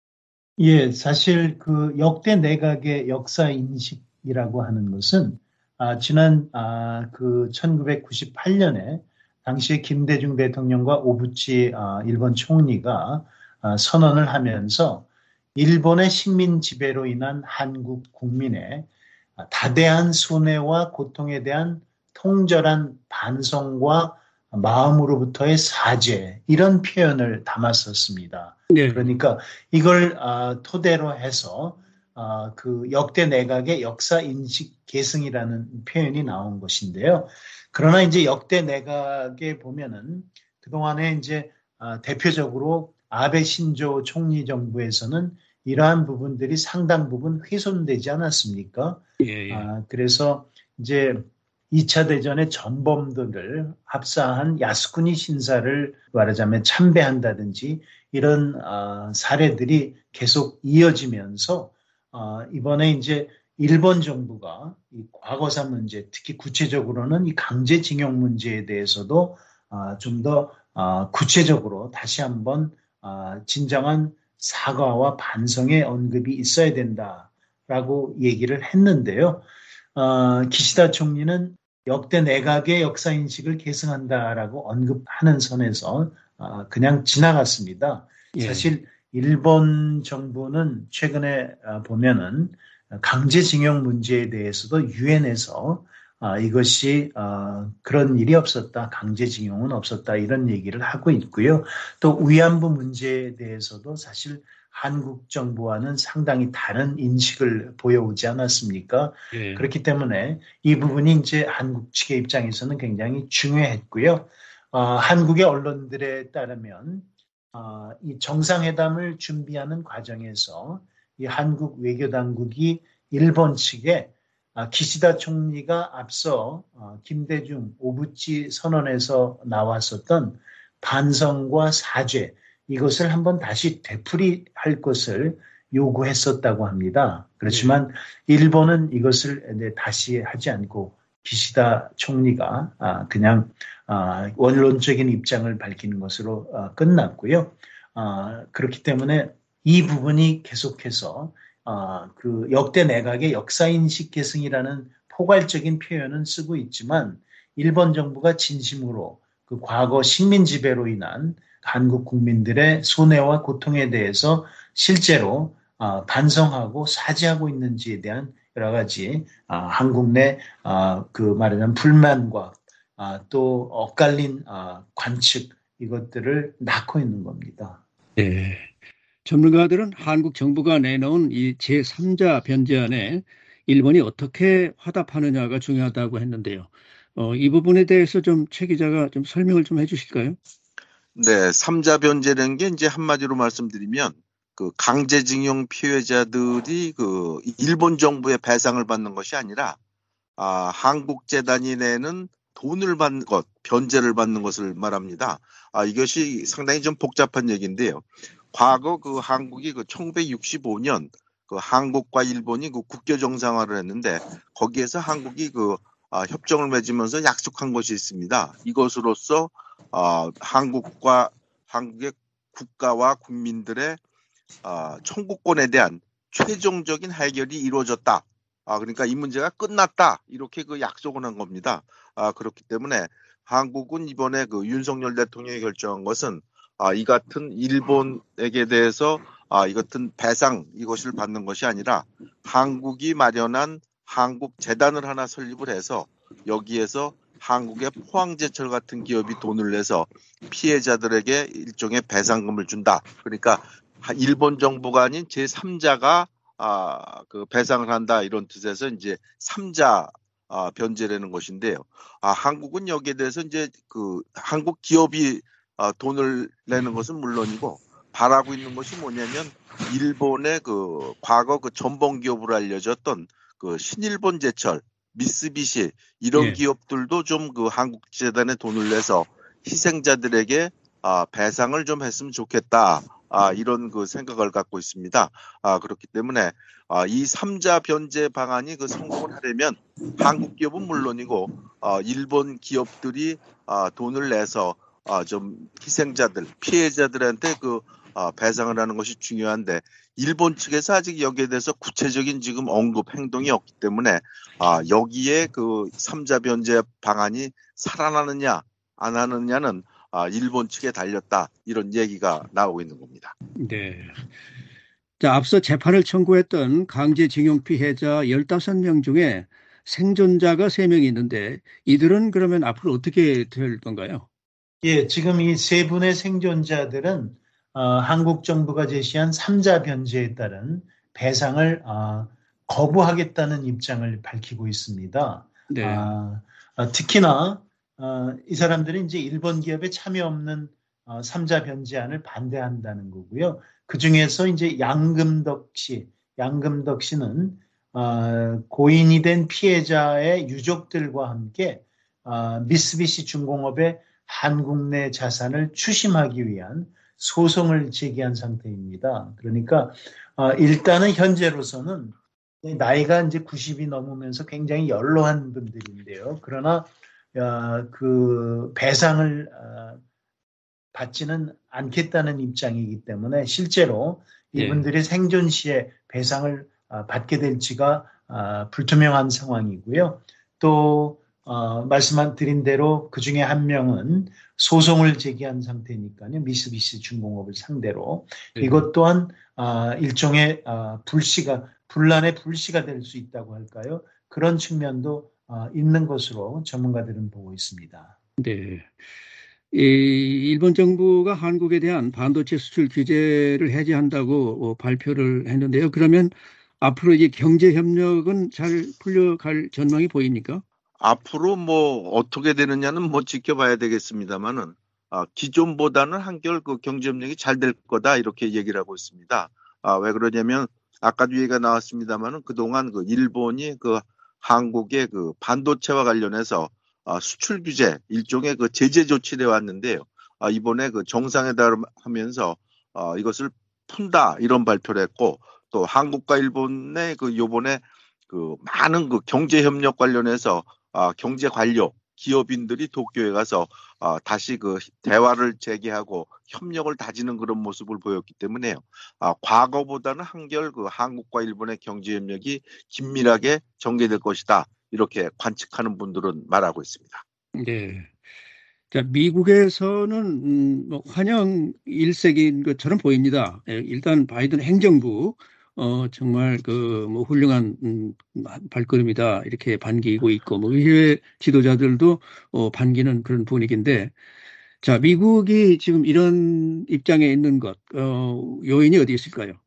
예, 사실 그 역대 내각의 역사 인식이라고 하는 것은 아, 지난 아, 그 천구백구십팔 년에 당시에 김대중 대통령과 오부치 아, 일본 총리가 아, 선언을 하면서 일본의 식민 지배로 인한 한국 국민의 다대한 손해와 고통에 대한 통절한 반성과 마음으로부터의 사죄 이런 표현을 담았었습니다. 네. 그러니까 이걸 아, 토대로 해서 아, 그 역대 내각의 역사 인식 계승이라는 표현이 나온 것인데요. 그러나 이제 역대 내각에 보면은 그동안에 이제 아, 대표적으로 아베 신조 총리 정부에서는 이러한 부분들이 상당 부분 훼손되지 않았습니까? 예, 예. 아, 그래서 이제 이 차 대전의 전범들을 합사한 야스쿠니 신사를 말하자면 참배한다든지 이런 어, 사례들이 계속 이어지면서 어, 이번에 이제 일본 정부가 이 과거사 문제, 특히 구체적으로는 이 강제징용 문제에 대해서도 어, 좀 더 어, 구체적으로 다시 한번 어, 진정한 사과와 반성의 언급이 있어야 된다라고 얘기를 했는데요. 어, 기시다 총리는 역대 내각의 역사인식을 계승한다라고 언급하는 선에서 어, 그냥 지나갔습니다. 예. 사실 일본 정부는 최근에 어, 보면은 강제징용 문제에 대해서도 유엔에서 어, 이것이 어, 그런 일이 없었다, 강제징용은 없었다 이런 얘기를 하고 있고요. 또 위안부 문제에 대해서도 사실 한국 정부와는 상당히 다른 인식을 보여오지 않았습니까? 예. 그렇기 때문에 이 부분이 이제 한국 측의 입장에서는 굉장히 중요했고요. 어, 한국의 언론들에 따르면 어, 이 정상회담을 준비하는 과정에서 이 한국 외교당국이 일본 측에 아, 기시다 총리가 앞서 어, 김대중 오부치 선언에서 나왔었던 반성과 사죄 이것을 한번 다시 되풀이할 것을 요구했었다고 합니다. 그렇지만 일본은 이것을 다시 하지 않고 기시다 총리가 그냥 원론적인 입장을 밝히는 것으로 끝났고요. 그렇기 때문에 이 부분이 계속해서 그 역대 내각의 역사인식 계승이라는 포괄적인 표현은 쓰고 있지만 일본 정부가 진심으로 그 과거 식민 지배로 인한 한국 국민들의 손해와 고통에 대해서 실제로 어, 반성하고 사죄하고 있는지에 대한 여러 가지 어, 한국 내 어, 그 말하자면 불만과 어, 또 엇갈린 어, 관측 이것들을 낳고 있는 겁니다. 네. 전문가들은 한국 정부가 내놓은 이 제삼자 변제안에 일본이 어떻게 화답하느냐가 중요하다고 했는데요. 어, 이 부분에 대해서 좀 최 기자가 좀 설명을 좀 해주실까요? 네, 삼자 변제라는 게 이제 한마디로 말씀드리면 그 강제징용 피해자들이 그 일본 정부의 배상을 받는 것이 아니라 아, 한국 재단이 내는 돈을 받는 것, 변제를 받는 것을 말합니다. 아, 이것이 상당히 좀 복잡한 얘기인데요. 과거 그 한국이 그 천구백육십오 년 그 한국과 일본이 그 국교 정상화를 했는데 거기에서 한국이 그 아, 협정을 맺으면서 약속한 것이 있습니다. 이것으로서 어, 한국과 한국의 국가와 국민들의 어, 청구권에 대한 최종적인 해결이 이루어졌다. 아, 그러니까 이 문제가 끝났다. 이렇게 그 약속을 한 겁니다. 아, 그렇기 때문에 한국은 이번에 그 윤석열 대통령이 결정한 것은 아, 이 같은 일본에게 대해서 아, 이 같은 배상 이것을 받는 것이 아니라 한국이 마련한 한국 재단을 하나 설립을 해서 여기에서 한국의 포항제철 같은 기업이 돈을 내서 피해자들에게 일종의 배상금을 준다. 그러니까 일본 정부가 아닌 제삼자가 아, 그 배상을 한다 이런 뜻에서 이제 삼자 아, 변제라는 것인데요. 아, 한국은 여기에 대해서 이제 그 한국 기업이 아, 돈을 내는 것은 물론이고 바라고 있는 것이 뭐냐면 일본의 그 과거 그 전범 기업으로 알려졌던 그 신일본 제철 미쓰비시 이런 예. 기업들도 좀 그 한국 재단에 돈을 내서 희생자들에게 아, 배상을 좀 했으면 좋겠다. 아, 이런 그 생각을 갖고 있습니다. 아, 그렇기 때문에 아, 이 삼자 변제 방안이 그 성공을 하려면 한국 기업은 물론이고 아, 일본 기업들이 아, 돈을 내서 아, 좀 희생자들, 피해자들한테 그 아, 배상을 하는 것이 중요한데 일본 측에서 아직 여기에 대해서 구체적인 지금 언급 행동이 없기 때문에 아, 여기에 그 삼자 변제 방안이 살아나느냐 안 하느냐는 아, 일본 측에 달렸다 이런 얘기가 나오고 있는 겁니다. 네. 자, 앞서 재판을 청구했던 강제징용 피해자 열다섯 명 중에 생존자가 세 명이 있는데 이들은 그러면 앞으로 어떻게 될 건가요? 예, 지금 이 세 분의 생존자들은 어, 한국 정부가 제시한 삼자 변제에 따른 배상을 어, 거부하겠다는 입장을 밝히고 있습니다. 네. 아, 어, 특히나 어, 이 사람들은 이제 일본 기업에 참여 없는 어, 삼자 변제안을 반대한다는 거고요. 그 중에서 이제 양금덕 씨, 양금덕 씨는 어, 고인이 된 피해자의 유족들과 함께 어, 미쓰비시 중공업의 한국 내 자산을 추심하기 위한 소송을 제기한 상태입니다. 그러니까 어, 일단은 현재로서는 나이가 이제 구십이 넘으면서 굉장히 연로한 분들인데요. 그러나 어, 그 배상을 어, 받지는 않겠다는 입장이기 때문에 실제로 이분들이 네. 생존 시에 배상을 어, 받게 될지가 어, 불투명한 상황이고요. 또 어, 말씀드린 대로 그 중에 한 명은 소송을 제기한 상태니까요. 미쓰비시 중공업을 상대로. 네. 이것 또한 어, 일종의 어, 불씨가, 분란의 불씨가 될 수 있다고 할까요? 그런 측면도 어, 있는 것으로 전문가들은 보고 있습니다. 네. 이 일본 정부가 한국에 대한 반도체 수출 규제를 해제한다고 발표를 했는데요. 그러면 앞으로 이 경제 협력은 잘 풀려갈 전망이 보입니까? 앞으로 뭐 어떻게 되느냐는 뭐 지켜봐야 되겠습니다만은 아, 기존보다는 한결 그 경제 협력이 잘 될 거다 이렇게 얘기를 하고 있습니다. 아, 왜 그러냐면 아까도 얘기가 나왔습니다만은 그동안 그 일본이 그 한국의 그 반도체와 관련해서 아, 수출 규제 일종의 그 제재 조치를 해왔는데요. 아, 이번에 그 정상회담을 하면서 아, 이것을 푼다 이런 발표를 했고 또 한국과 일본의 그 요번에 그 많은 그 경제 협력 관련해서 아, 경제 관료 기업인들이 도쿄에 가서 아, 다시 그 대화를 재개하고 협력을 다지는 그런 모습을 보였기 때문에요. 아, 과거보다는 한결 그 한국과 일본의 경제 협력이 긴밀하게 전개될 것이다. 이렇게 관측하는 분들은 말하고 있습니다. 네. 자, 미국에서는 음, 뭐 환영 일색인 것처럼 보입니다. 예, 일단 바이든 행정부 어, 정말 그 뭐 훌륭한 음, 발걸음이다 이렇게 반기고 있고 뭐 의회 지도자들도 어, 반기는 그런 분위기인데, 자, 미국이 지금 이런 입장에 있는 것 어, 요인이 어디 있을까요?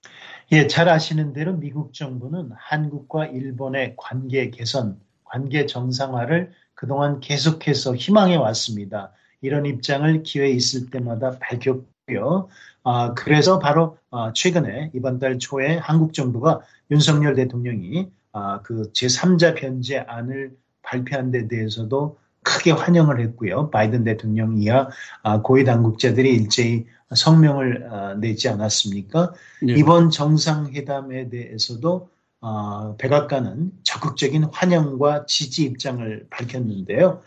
예, 잘 아시는 대로 미국 정부는 한국과 일본의 관계 개선, 관계 정상화를 그동안 계속해서 희망해 왔습니다. 이런 입장을 기회 있을 때마다 밝혔고요. 아, 그래서 바로 아, 최근에 이번 달 초에 한국 정부가 윤석열 대통령이 아, 그 제삼자 변제안을 발표한 데 대해서도 크게 환영을 했고요. 바이든 대통령 이하 아, 고위 당국자들이 일제히 성명을 어, 내지 않았습니까? 네. 이번 정상회담에 대해서도 어, 백악관은 적극적인 환영과 지지 입장을 밝혔는데요.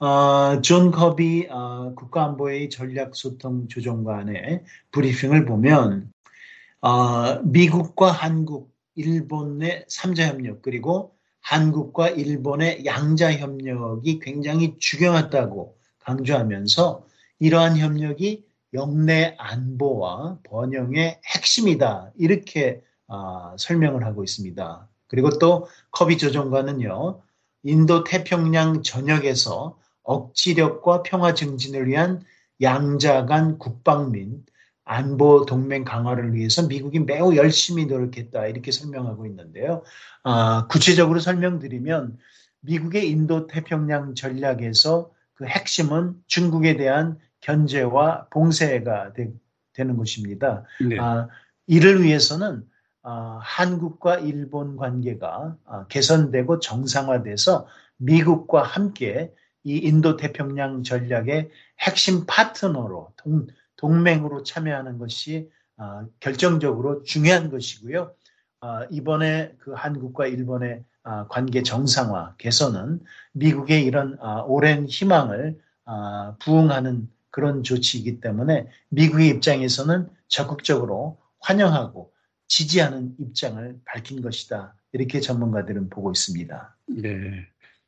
어, 존 커비 어, 국가안보회의 전략소통조정관의 브리핑을 보면 어, 미국과 한국, 일본의 삼자협력 그리고 한국과 일본의 양자협력이 굉장히 중요하다고 강조하면서 이러한 협력이 영내 안보와 번영의 핵심이다 이렇게 어, 설명을 하고 있습니다. 그리고 또 커비 조정관은요. 인도 태평양 전역에서 억지력과 평화 증진을 위한 양자 간 국방 및 안보 동맹 강화를 위해서 미국이 매우 열심히 노력했다 이렇게 설명하고 있는데요. 어, 구체적으로 설명드리면 미국의 인도 태평양 전략에서 그 핵심은 중국에 대한 견제와 봉쇄가 되, 되는 것입니다. 네. 아, 이를 위해서는 아, 한국과 일본 관계가 아, 개선되고 정상화돼서 미국과 함께 이 인도 태평양 전략의 핵심 파트너로 동, 동맹으로 참여하는 것이 어, 결정적으로 중요한 것이고요. 어, 이번에 그 한국과 일본의 어, 관계 정상화 개선은 미국의 이런 어, 오랜 희망을 어, 부응하는 그런 조치이기 때문에 미국의 입장에서는 적극적으로 환영하고 지지하는 입장을 밝힌 것이다. 이렇게 전문가들은 보고 있습니다. 네.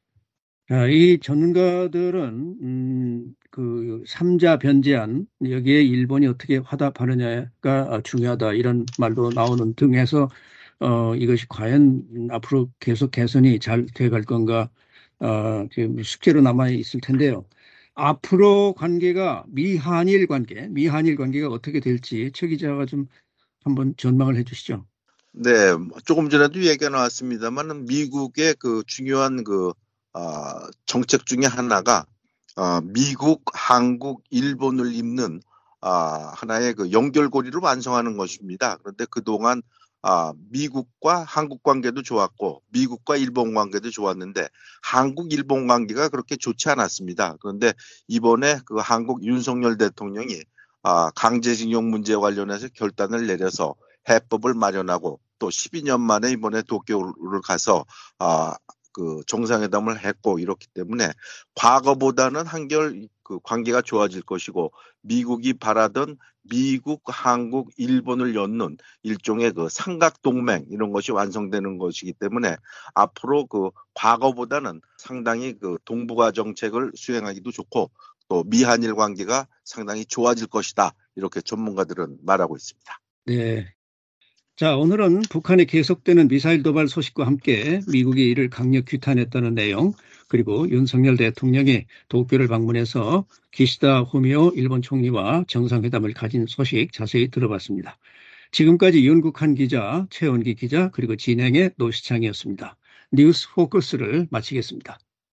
이 전문가들은 음, 그 삼자 변제안 여기에 일본이 어떻게 화답하느냐가 중요하다 이런 말도 나오는 등에서 어, 이것이 과연 앞으로 계속 개선이 잘 돼갈 건가 어, 지금 숙제로 남아 있을 텐데요. 앞으로 관계가 미한일 관계, 미한일 관계가 어떻게 될지 최 기자가 좀 한번 전망을 해주시죠. 네, 조금 전에도 얘기가 나왔습니다만 미국의 그 중요한 그 어, 정책 중에 하나가 어, 미국, 한국, 일본을 잇는 어, 하나의 그 연결고리를 완성하는 것입니다. 그런데 그동안 아, 미국과 한국 관계도 좋았고 미국과 일본 관계도 좋았는데 한국 일본 관계가 그렇게 좋지 않았습니다. 그런데 이번에 그 한국 윤석열 대통령이 아, 강제징용 문제 관련해서 결단을 내려서 해법을 마련하고 또 십이 년 만에 이번에 도쿄를 가서 아, 그 정상회담을 했고 이렇기 때문에 과거보다는 한결 그 관계가 좋아질 것이고 미국이 바라던 미국, 한국, 일본을 엮는 일종의 그 삼각 동맹 이런 것이 완성되는 것이기 때문에 앞으로 그 과거보다는 상당히 그 동북아 정책을 수행하기도 좋고 또 미한일 관계가 상당히 좋아질 것이다 이렇게 전문가들은 말하고 있습니다. 네. 자, 오늘은 북한의 계속되는 미사일 도발 소식과 함께 미국이 이를 강력 규탄했다는 내용, 그리고 윤석열 대통령이 도쿄를 방문해서 기시다 후미오 일본 총리와 정상회담을 가진 소식 자세히 들어봤습니다. 지금까지 윤국한 기자, 최원기 기자, 그리고 진행의 노시창이었습니다. 뉴스 포커스를 마치겠습니다.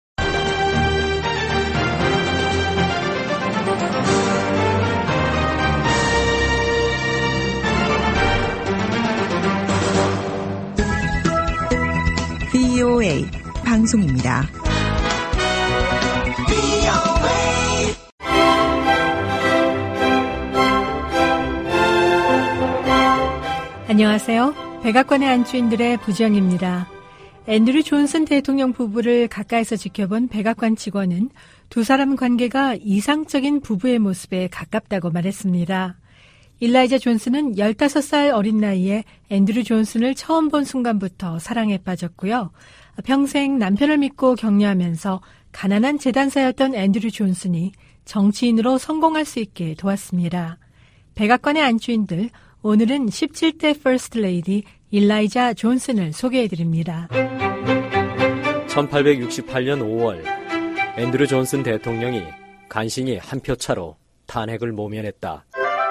브이오에이 방송입니다. 안녕하세요. 백악관의 안주인들의 부정입니다. 앤드류 존슨 대통령 부부를 가까이서 지켜본 백악관 직원은 두 사람 관계가 이상적인 부부의 모습에 가깝다고 말했습니다. 일라이자 존슨은 열다섯 살 어린 나이에 앤드류 존슨을 처음 본 순간부터 사랑에 빠졌고요. 평생 남편을 믿고 격려하면서 가난한 재단사였던 앤드류 존슨이 정치인으로 성공할 수 있게 도왔습니다. 백악관의 안주인들, 오늘은 십칠 대 퍼스트 레이디 일라이자 존슨을 소개해드립니다. 천팔백육십팔 년 오월 앤드류 존슨 대통령이 간신히 한 표 차로 탄핵을 모면했다.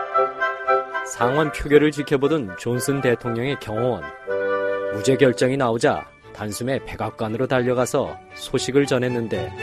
상원 표결을 지켜보던 존슨 대통령의 경호원, 무죄 결정이 나오자 단숨에 백악관으로 달려가서 소식을 전했는데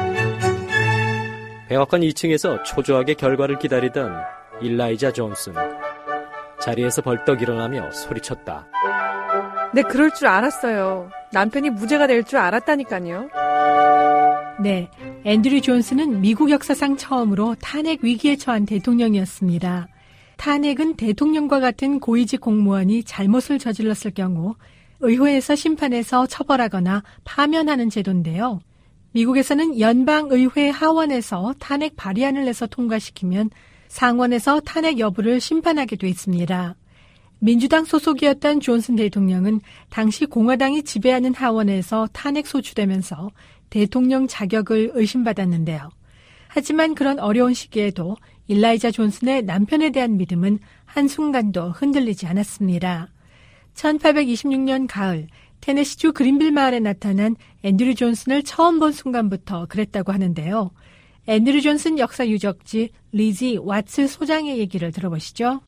백악관 이 층에서 초조하게 결과를 기다리던 일라이자 존슨, 자리에서 벌떡 일어나며 소리쳤다. 네, 그럴 줄 알았어요. 남편이 무죄가 될 줄 알았다니까요. 네, 앤드류 존슨은 미국 역사상 처음으로 탄핵 위기에 처한 대통령이었습니다. 탄핵은 대통령과 같은 고위직 공무원이 잘못을 저질렀을 경우 의회에서 심판해서 처벌하거나 파면하는 제도인데요. 미국에서는 연방의회 하원에서 탄핵 발의안을 내서 통과시키면 상원에서 탄핵 여부를 심판하게 돼 있습니다. 민주당 소속이었던 존슨 대통령은 당시 공화당이 지배하는 하원에서 탄핵 소추되면서 대통령 자격을 의심받았는데요. 하지만 그런 어려운 시기에도 일라이자 존슨의 남편에 대한 믿음은 한순간도 흔들리지 않았습니다. 천팔백이십육 년 가을 테네시주 그린빌 마을에 나타난 앤드류 존슨을 처음 본 순간부터 그랬다고 하는데요. 앤드류 존슨 역사 유적지 리지 왓츠 소장의 얘기를 들어보시죠.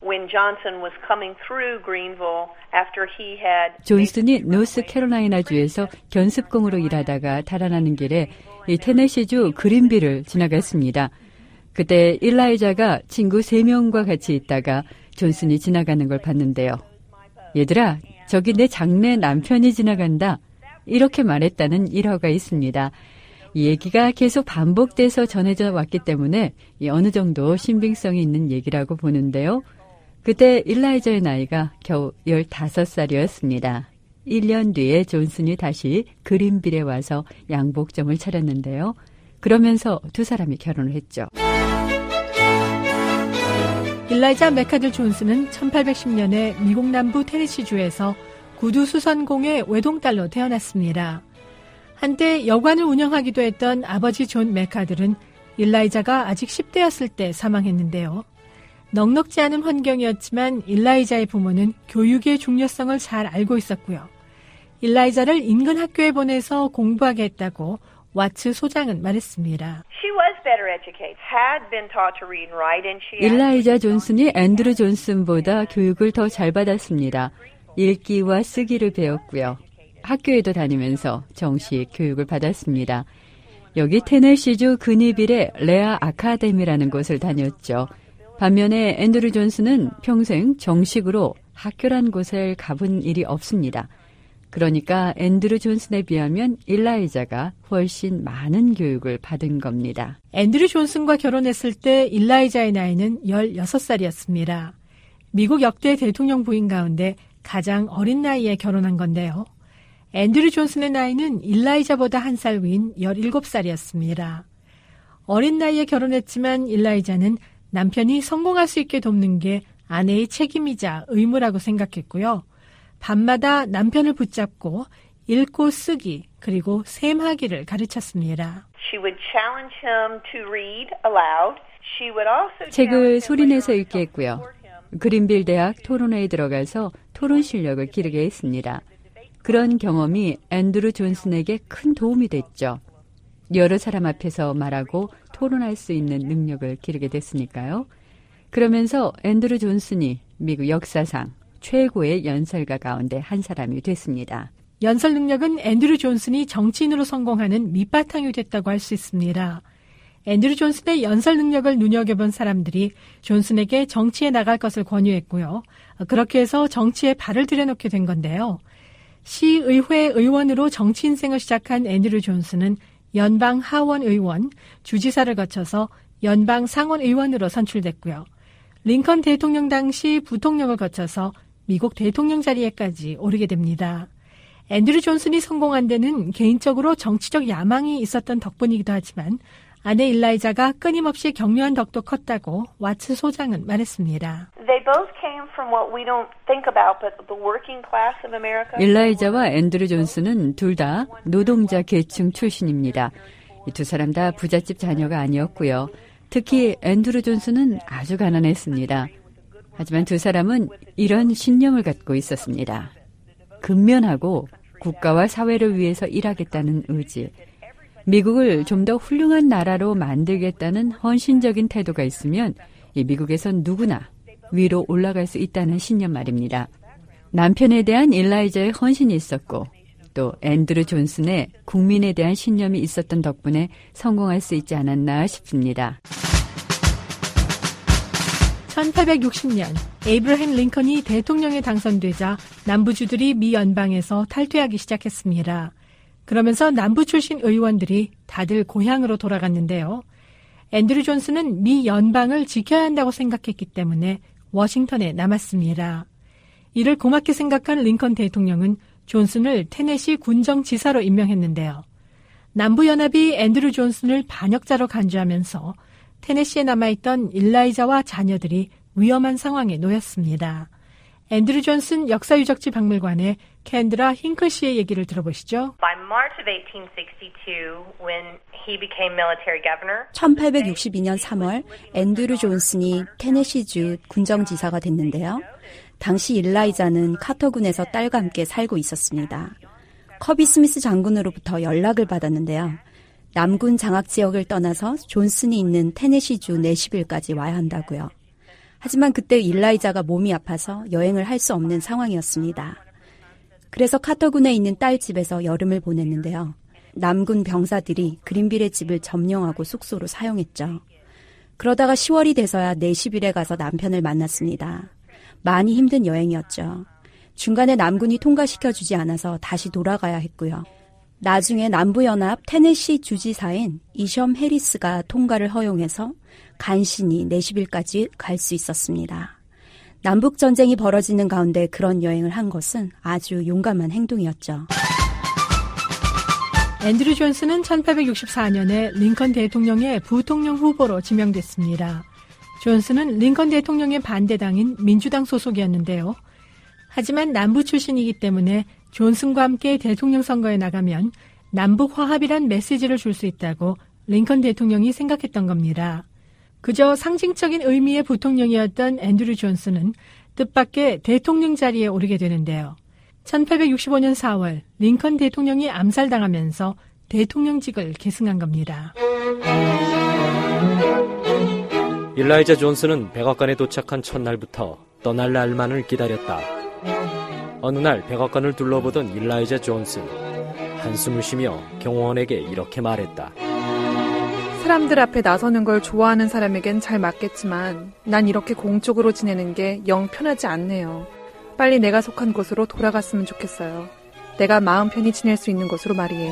존슨이 노스캐롤라이나주에서 견습공으로 일하다가 달아나는 길에 이 테네시주 그린빌을 지나갔습니다. 그때 일라이자가 친구 세 명과 같이 있다가 존슨이 지나가는 걸 봤는데요. 얘들아, 저기 내 장래 남편이 지나간다. 이렇게 말했다는 일화가 있습니다. 이 얘기가 계속 반복돼서 전해져 왔기 때문에 어느 정도 신빙성이 있는 얘기라고 보는데요. 그때 일라이자의 나이가 겨우 열다섯 살이었습니다. 일 년 뒤에 존슨이 다시 그린빌에 와서 양복점을 차렸는데요. 그러면서 두 사람이 결혼을 했죠. 일라이자 맥카들 존슨은 천팔백십 년에 미국 남부 테네시주에서 구두 수선공의 외동딸로 태어났습니다. 한때 여관을 운영하기도 했던 아버지 존 맥카들은 일라이자가 아직 십 대였을 때 사망했는데요. 넉넉지 않은 환경이었지만 일라이자의 부모는 교육의 중요성을 잘 알고 있었고요. 일라이자를 인근 학교에 보내서 공부하게 했다고 와츠 소장은 말했습니다. 일라이자 존슨이 앤드루 존슨보다 교육을 더 잘 받았습니다. 읽기와 쓰기를 배웠고요. 학교에도 다니면서 정식 교육을 받았습니다. 여기 테네시주 그니빌의 레아 아카데미라는 곳을 다녔죠. 반면에 앤드루 존슨은 평생 정식으로 학교란 곳을 가본 일이 없습니다. 그러니까 앤드루 존슨에 비하면 일라이자가 훨씬 많은 교육을 받은 겁니다. 앤드루 존슨과 결혼했을 때 일라이자의 나이는 열여섯 살이었습니다. 미국 역대 대통령 부인 가운데 가장 어린 나이에 결혼한 건데요. 앤드루 존슨의 나이는 일라이자보다 한 살 위인 열일곱 살이었습니다. 어린 나이에 결혼했지만 일라이자는 남편이 성공할 수 있게 돕는 게 아내의 책임이자 의무라고 생각했고요. 밤마다 남편을 붙잡고 읽고 쓰기 그리고 셈하기를 가르쳤습니다. 책을 소리내서 읽게 했고요. 그린빌 대학 토론회에 들어가서 토론 실력을 기르게 했습니다. 그런 경험이 앤드루 존슨에게 큰 도움이 됐죠. 여러 사람 앞에서 말하고 토론할 수 있는 능력을 기르게 됐으니까요. 그러면서 앤드루 존슨이 미국 역사상 최고의 연설가 가운데 한 사람이 됐습니다. 연설 능력은 앤드루 존슨이 정치인으로 성공하는 밑바탕이 됐다고 할 수 있습니다. 앤드루 존슨의 연설 능력을 눈여겨본 사람들이 존슨에게 정치에 나갈 것을 권유했고요. 그렇게 해서 정치에 발을 들여놓게 된 건데요. 시의회 의원으로 정치 인생을 시작한 앤드루 존슨은 연방 하원 의원, 주지사를 거쳐서 연방 상원 의원으로 선출됐고요. 링컨 대통령 당시 부통령을 거쳐서 미국 대통령 자리에까지 오르게 됩니다. 앤드루 존슨이 성공한 데는 개인적으로 정치적 야망이 있었던 덕분이기도 하지만 아내 일라이자가 끊임없이 격려한 덕도 컸다고 와츠 소장은 말했습니다. 일라이자와 앤드루 존슨은 둘 다 노동자 계층 출신입니다. 이 두 사람 다 부잣집 자녀가 아니었고요. 특히 앤드루 존슨은 아주 가난했습니다. 하지만 두 사람은 이런 신념을 갖고 있었습니다. 근면하고 국가와 사회를 위해서 일하겠다는 의지. 미국을 좀 더 훌륭한 나라로 만들겠다는 헌신적인 태도가 있으면 이 미국에선 누구나 위로 올라갈 수 있다는 신념 말입니다. 남편에 대한 일라이자의 헌신이 있었고 또 앤드루 존슨의 국민에 대한 신념이 있었던 덕분에 성공할 수 있지 않았나 싶습니다. 천팔백육십 년 에이브러햄 링컨이 대통령에 당선되자 남부주들이 미 연방에서 탈퇴하기 시작했습니다. 그러면서 남부 출신 의원들이 다들 고향으로 돌아갔는데요. 앤드루 존슨은 미 연방을 지켜야 한다고 생각했기 때문에 워싱턴에 남았습니다. 이를 고맙게 생각한 링컨 대통령은 존슨을 테네시 군정지사로 임명했는데요. 남부연합이 앤드루 존슨을 반역자로 간주하면서 테네시에 남아있던 일라이자와 자녀들이 위험한 상황에 놓였습니다. 앤드루 존슨 역사유적지 박물관의 캔드라 힝클 씨의 얘기를 들어보시죠. 천팔백육십이 년 삼월 앤드루 존슨이 테네시주 군정지사가 됐는데요. 당시 일라이자는 카터군에서 딸과 함께 살고 있었습니다. 커비 스미스 장군으로부터 연락을 받았는데요. 남군 장악 지역을 떠나서 존슨이 있는 테네시주 내시빌까지 와야 한다고요. 하지만 그때 일라이자가 몸이 아파서 여행을 할 수 없는 상황이었습니다. 그래서 카터군에 있는 딸 집에서 여름을 보냈는데요. 남군 병사들이 그린빌의 집을 점령하고 숙소로 사용했죠. 그러다가 시월이 돼서야 내시빌에 가서 남편을 만났습니다. 많이 힘든 여행이었죠. 중간에 남군이 통과시켜주지 않아서 다시 돌아가야 했고요. 나중에 남부연합 테네시 주지사인 이섬 해리스가 통과를 허용해서 간신히 내시빌까지 갈 수 있었습니다. 남북전쟁이 벌어지는 가운데 그런 여행을 한 것은 아주 용감한 행동이었죠. 앤드류 존슨은 천팔백육십사 년에 링컨 대통령의 부통령 후보로 지명됐습니다. 존슨은 링컨 대통령의 반대당인 민주당 소속이었는데요. 하지만 남부 출신이기 때문에 존슨과 함께 대통령 선거에 나가면 남북 화합이란 메시지를 줄 수 있다고 링컨 대통령이 생각했던 겁니다. 그저 상징적인 의미의 부통령이었던 앤드류 존슨은 뜻밖의 대통령 자리에 오르게 되는데요. 천팔백육십오 년 사월 링컨 대통령이 암살당하면서 대통령직을 계승한 겁니다. 일라이자 존슨은 백악관에 도착한 첫날부터 떠날 날만을 기다렸다. 어느 날 백악관을 둘러보던 일라이자 존슨, 한숨을 쉬며 경호원에게 이렇게 말했다. 사람들 앞에 나서는 걸 좋아하는 사람에겐 잘 맞겠지만 난 이렇게 공적으로 지내는 게 영 편하지 않네요. 빨리 내가 속한 곳으로 돌아갔으면 좋겠어요. 내가 마음 편히 지낼 수 있는 곳으로 말이에요.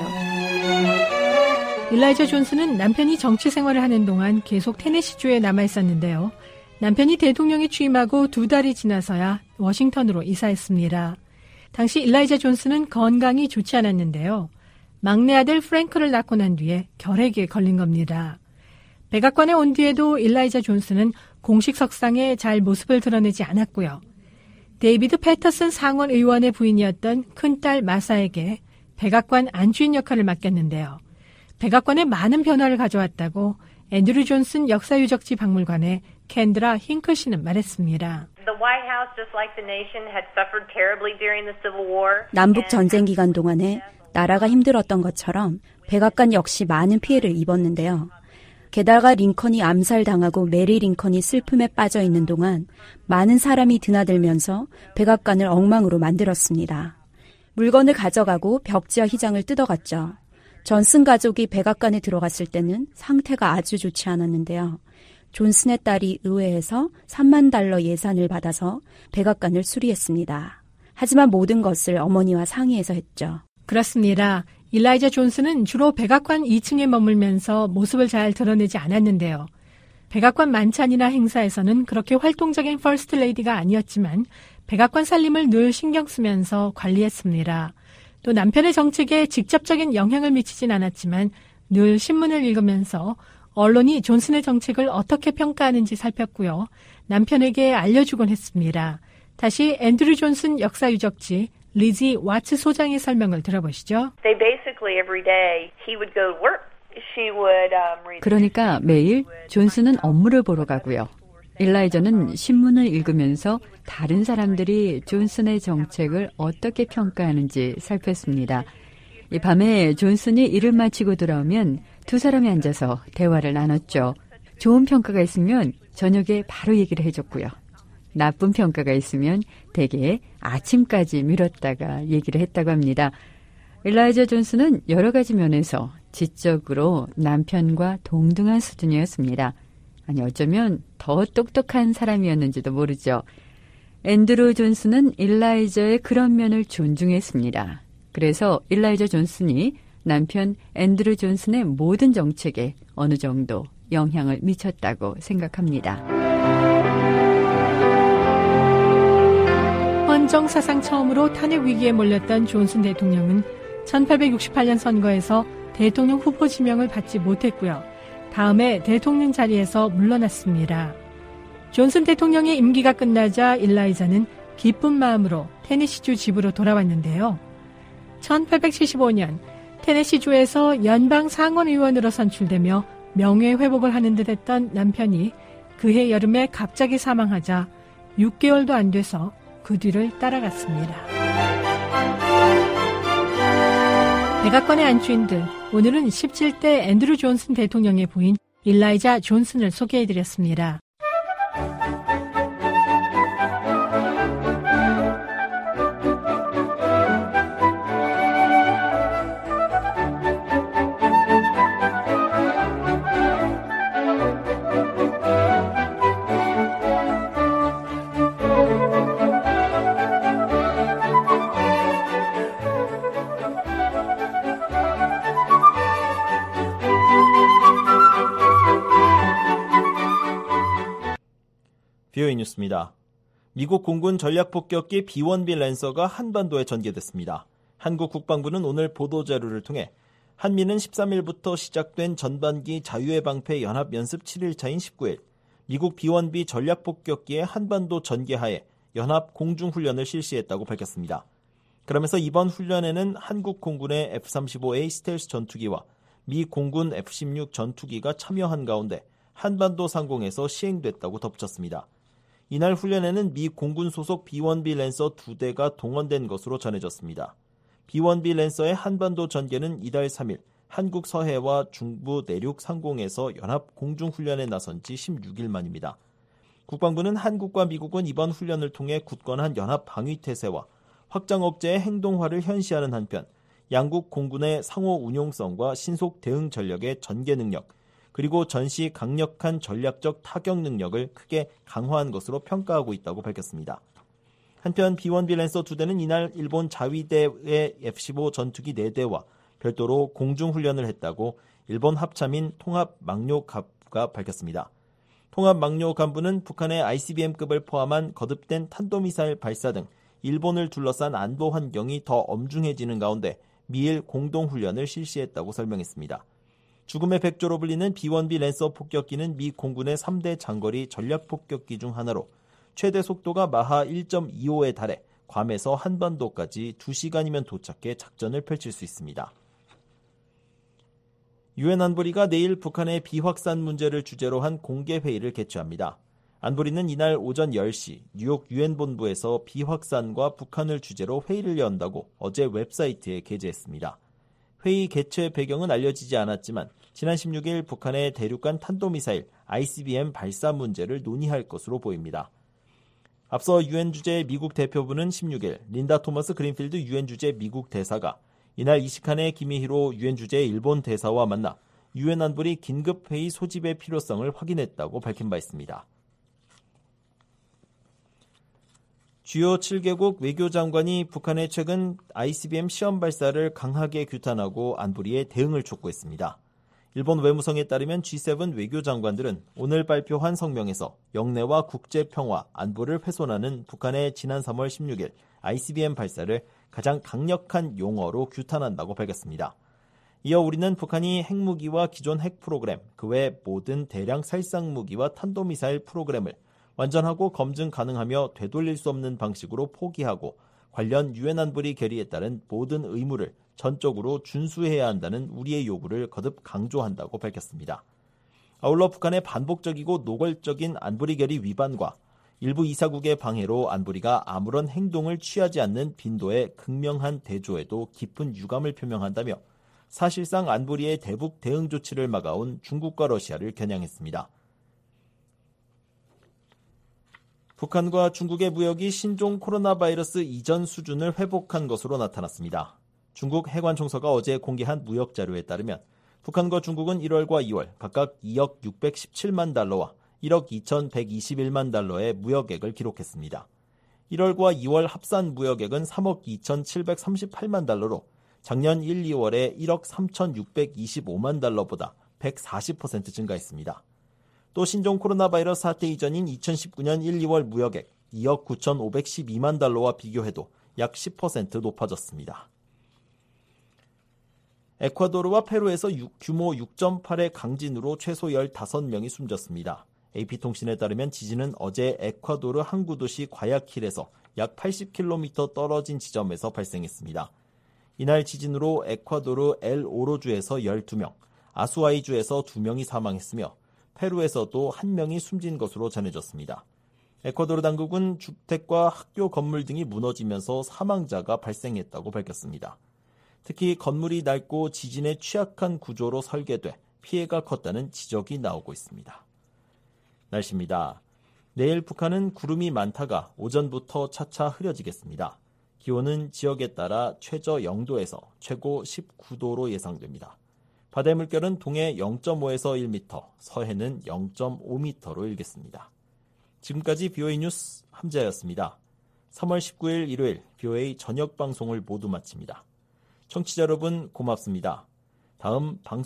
일라이자 존슨은 남편이 정치 생활을 하는 동안 계속 테네시주에 남아 있었는데요. 남편이 대통령에 취임하고 두 달이 지나서야 워싱턴으로 이사했습니다. 당시 일라이자 존슨은 건강이 좋지 않았는데요. 막내 아들 프랭크를 낳고 난 뒤에 결핵에 걸린 겁니다. 백악관에 온 뒤에도 일라이자 존슨은 공식 석상에 잘 모습을 드러내지 않았고요. 데이비드 패터슨 상원 의원의 부인이었던 큰딸 마사에게 백악관 안주인 역할을 맡겼는데요. 백악관에 많은 변화를 가져왔다고 앤드류 존슨 역사유적지 박물관의 캔드라 힝클씨는 말했습니다. 남북 전쟁 기간 동안에 나라가 힘들었던 것처럼 백악관 역시 많은 피해를 입었는데요. 게다가 링컨이 암살당하고 메리 링컨이 슬픔에 빠져 있는 동안 많은 사람이 드나들면서 백악관을 엉망으로 만들었습니다. 물건을 가져가고 벽지와 휘장을 뜯어갔죠. 존슨 가족이 백악관에 들어갔을 때는 상태가 아주 좋지 않았는데요. 존슨의 딸이 의회에서 삼만 달러 예산을 받아서 백악관을 수리했습니다. 하지만 모든 것을 어머니와 상의해서 했죠. 그렇습니다. 일라이자 존슨은 주로 백악관 이 층에 머물면서 모습을 잘 드러내지 않았는데요. 백악관 만찬이나 행사에서는 그렇게 활동적인 퍼스트 레이디가 아니었지만 백악관 살림을 늘 신경 쓰면서 관리했습니다. 또 남편의 정책에 직접적인 영향을 미치진 않았지만 늘 신문을 읽으면서 언론이 존슨의 정책을 어떻게 평가하는지 살폈고요. 남편에게 알려주곤 했습니다. 다시 앤드류 존슨 역사유적지 리지 와츠 소장의 설명을 들어보시죠. 그러니까 매일 존슨은 업무를 보러 가고요. 일라이저는 신문을 읽으면서 다른 사람들이 존슨의 정책을 어떻게 평가하는지 살폈습니다. 이 밤에 존슨이 일을 마치고 돌아오면 두 사람이 앉아서 대화를 나눴죠. 좋은 평가가 있으면 저녁에 바로 얘기를 해줬고요. 나쁜 평가가 있으면 대개 아침까지 미뤘다가 얘기를 했다고 합니다. 일라이자 존슨은 여러 가지 면에서 지적으로 남편과 동등한 수준이었습니다. 아니 어쩌면 더 똑똑한 사람이었는지도 모르죠. 앤드류 존슨은 일라이저의 그런 면을 존중했습니다. 그래서 일라이자 존슨이 남편 앤드류 존슨의 모든 정책에 어느 정도 영향을 미쳤다고 생각합니다. 헌정 사상 처음으로 탄핵 위기에 몰렸던 존슨 대통령은 천팔백육십팔 년 선거에서 대통령 후보 지명을 받지 못했고요. 다음에 대통령 자리에서 물러났습니다. 존슨 대통령의 임기가 끝나자 일라이자는 기쁜 마음으로 테네시주 집으로 돌아왔는데요. 천팔백칠십오 년 테네시주에서 연방 상원의원으로 선출되며 명예회복을 하는 듯 했던 남편이 그해 여름에 갑자기 사망하자 육 개월도 안 돼서 그 뒤를 따라갔습니다. 백악관의 안주인들, 오늘은 십칠 대 앤드류 존슨 대통령의 부인 일라이자 존슨을 소개해드렸습니다. 비오이 뉴스입니다. 미국 공군 전략폭격기 비 원 비 랜서가 한반도에 전개됐습니다. 한국 국방부는 오늘 보도자료를 통해 한미는 십삼 일부터 시작된 전반기 자유의 방패 연합연습 칠 일차인 십구 일, 미국 비 원 비 전략폭격기의 한반도 전개하에 연합 공중훈련을 실시했다고 밝혔습니다. 그러면서 이번 훈련에는 한국 공군의 에프 삼십오 에이 스텔스 전투기와 미 공군 에프 십육 전투기가 참여한 가운데 한반도 상공에서 시행됐다고 덧붙였습니다. 이날 훈련에는 미 공군 소속 비 원 비 랜서 두 대가 동원된 것으로 전해졌습니다. 비 원 비 랜서의 한반도 전개는 이달 삼 일 한국 서해와 중부 내륙 상공에서 연합 공중훈련에 나선 지 십육 일 만입니다. 국방부는 한국과 미국은 이번 훈련을 통해 굳건한 연합 방위태세와 확장 억제의 행동화를 현시하는 한편 양국 공군의 상호 운용성과 신속 대응 전력의 전개 능력, 그리고 전시 강력한 전략적 타격 능력을 크게 강화한 것으로 평가하고 있다고 밝혔습니다. 한편 비 원 비 랜서 두 대는 이날 일본 자위대의 에프 십오 전투기 네 대와 별도로 공중훈련을 했다고 일본 합참인 통합막료갑부가 밝혔습니다. 통합막료간부는 북한의 아이씨비엠급을 포함한 거듭된 탄도미사일 발사 등 일본을 둘러싼 안보 환경이 더 엄중해지는 가운데 미일 공동훈련을 실시했다고 설명했습니다. 죽음의 백조로 불리는 비 원 비 랜서 폭격기는 미 공군의 삼 대 장거리 전략폭격기 중 하나로 최대 속도가 마하 일 점 이오에 달해 괌에서 한반도까지 두 시간이면 도착해 작전을 펼칠 수 있습니다. 유엔 안보리가 내일 북한의 비확산 문제를 주제로 한 공개회의를 개최합니다. 안보리는 이날 오전 열 시 뉴욕 유엔 본부에서 비확산과 북한을 주제로 회의를 연다고 어제 웹사이트에 게재했습니다. 회의 개최 배경은 알려지지 않았지만 지난 십육 일 북한의 대륙간 탄도미사일 아이씨비엠 발사 문제를 논의할 것으로 보입니다. 앞서 유엔 주재 미국 대표부는 십육 일 린다 토머스 그린필드 유엔 주재 미국 대사가 이날 이시카네 기미히로 유엔 주재 일본 대사와 만나 유엔 안보리 긴급회의 소집의 필요성을 확인했다고 밝힌 바 있습니다. 주요 칠 개국 외교장관이 북한의 최근 아이씨비엠 시험 발사를 강하게 규탄하고 안보리에 대응을 촉구했습니다. 일본 외무성에 따르면 지 세븐 외교장관들은 오늘 발표한 성명에서 영내와 국제평화, 안보를 훼손하는 북한의 지난 삼월 십육 일 아이씨비엠 발사를 가장 강력한 용어로 규탄한다고 밝혔습니다. 이어 우리는 북한이 핵무기와 기존 핵 프로그램, 그 외 모든 대량 살상 무기와 탄도미사일 프로그램을 완전하고 검증 가능하며 되돌릴 수 없는 방식으로 포기하고 관련 유엔 안보리 결의에 따른 모든 의무를 전적으로 준수해야 한다는 우리의 요구를 거듭 강조한다고 밝혔습니다. 아울러 북한의 반복적이고 노골적인 안보리 결의 위반과 일부 이사국의 방해로 안보리가 아무런 행동을 취하지 않는 빈도의 극명한 대조에도 깊은 유감을 표명한다며 사실상 안보리의 대북 대응 조치를 막아온 중국과 러시아를 겨냥했습니다. 북한과 중국의 무역이 신종 코로나 바이러스 이전 수준을 회복한 것으로 나타났습니다. 중국 해관총서가 어제 공개한 무역 자료에 따르면 북한과 중국은 일월과 이월 각각 이억 육백십칠만 달러와 일억 이천백이십일만 달러의 무역액을 기록했습니다. 일월과 이월 합산 무역액은 삼억 이천칠백삼십팔만 달러로 작년 일, 이월에 일억 삼천육백이십오만 달러보다 백사십 퍼센트 증가했습니다. 또 신종 코로나 바이러스 사태 이전인 이천십구 년 일, 이월 무역액 이억 구천오백십이만 달러와 비교해도 약 십 퍼센트 높아졌습니다. 에콰도르와 페루에서 규모 육 점 팔의 강진으로 최소 열다섯 명이 숨졌습니다. 에이피통신에 따르면 지진은 어제 에콰도르 항구 도시 과야킬에서 약 팔십 킬로미터 떨어진 지점에서 발생했습니다. 이날 지진으로 에콰도르 엘 오로주에서 열두 명, 아수아이주에서 두 명이 사망했으며 페루에서도 한 명이 숨진 것으로 전해졌습니다. 에콰도르 당국은 주택과 학교 건물 등이 무너지면서 사망자가 발생했다고 밝혔습니다. 특히 건물이 낡고 지진에 취약한 구조로 설계돼 피해가 컸다는 지적이 나오고 있습니다. 날씨입니다. 내일 북한은 구름이 많다가 오전부터 차차 흐려지겠습니다. 기온은 지역에 따라 최저 영도에서 최고 십구 도로 예상됩니다. 바다의 물결은 동해 영 점 오에서 일 미터, 서해는 영 점 오 미터로 일겠습니다. 지금까지 비오에이 뉴스 함재였습니다. 삼월 십구일 일요일 비오에이 저녁 방송을 모두 마칩니다. 청취자 여러분 고맙습니다. 다음 방송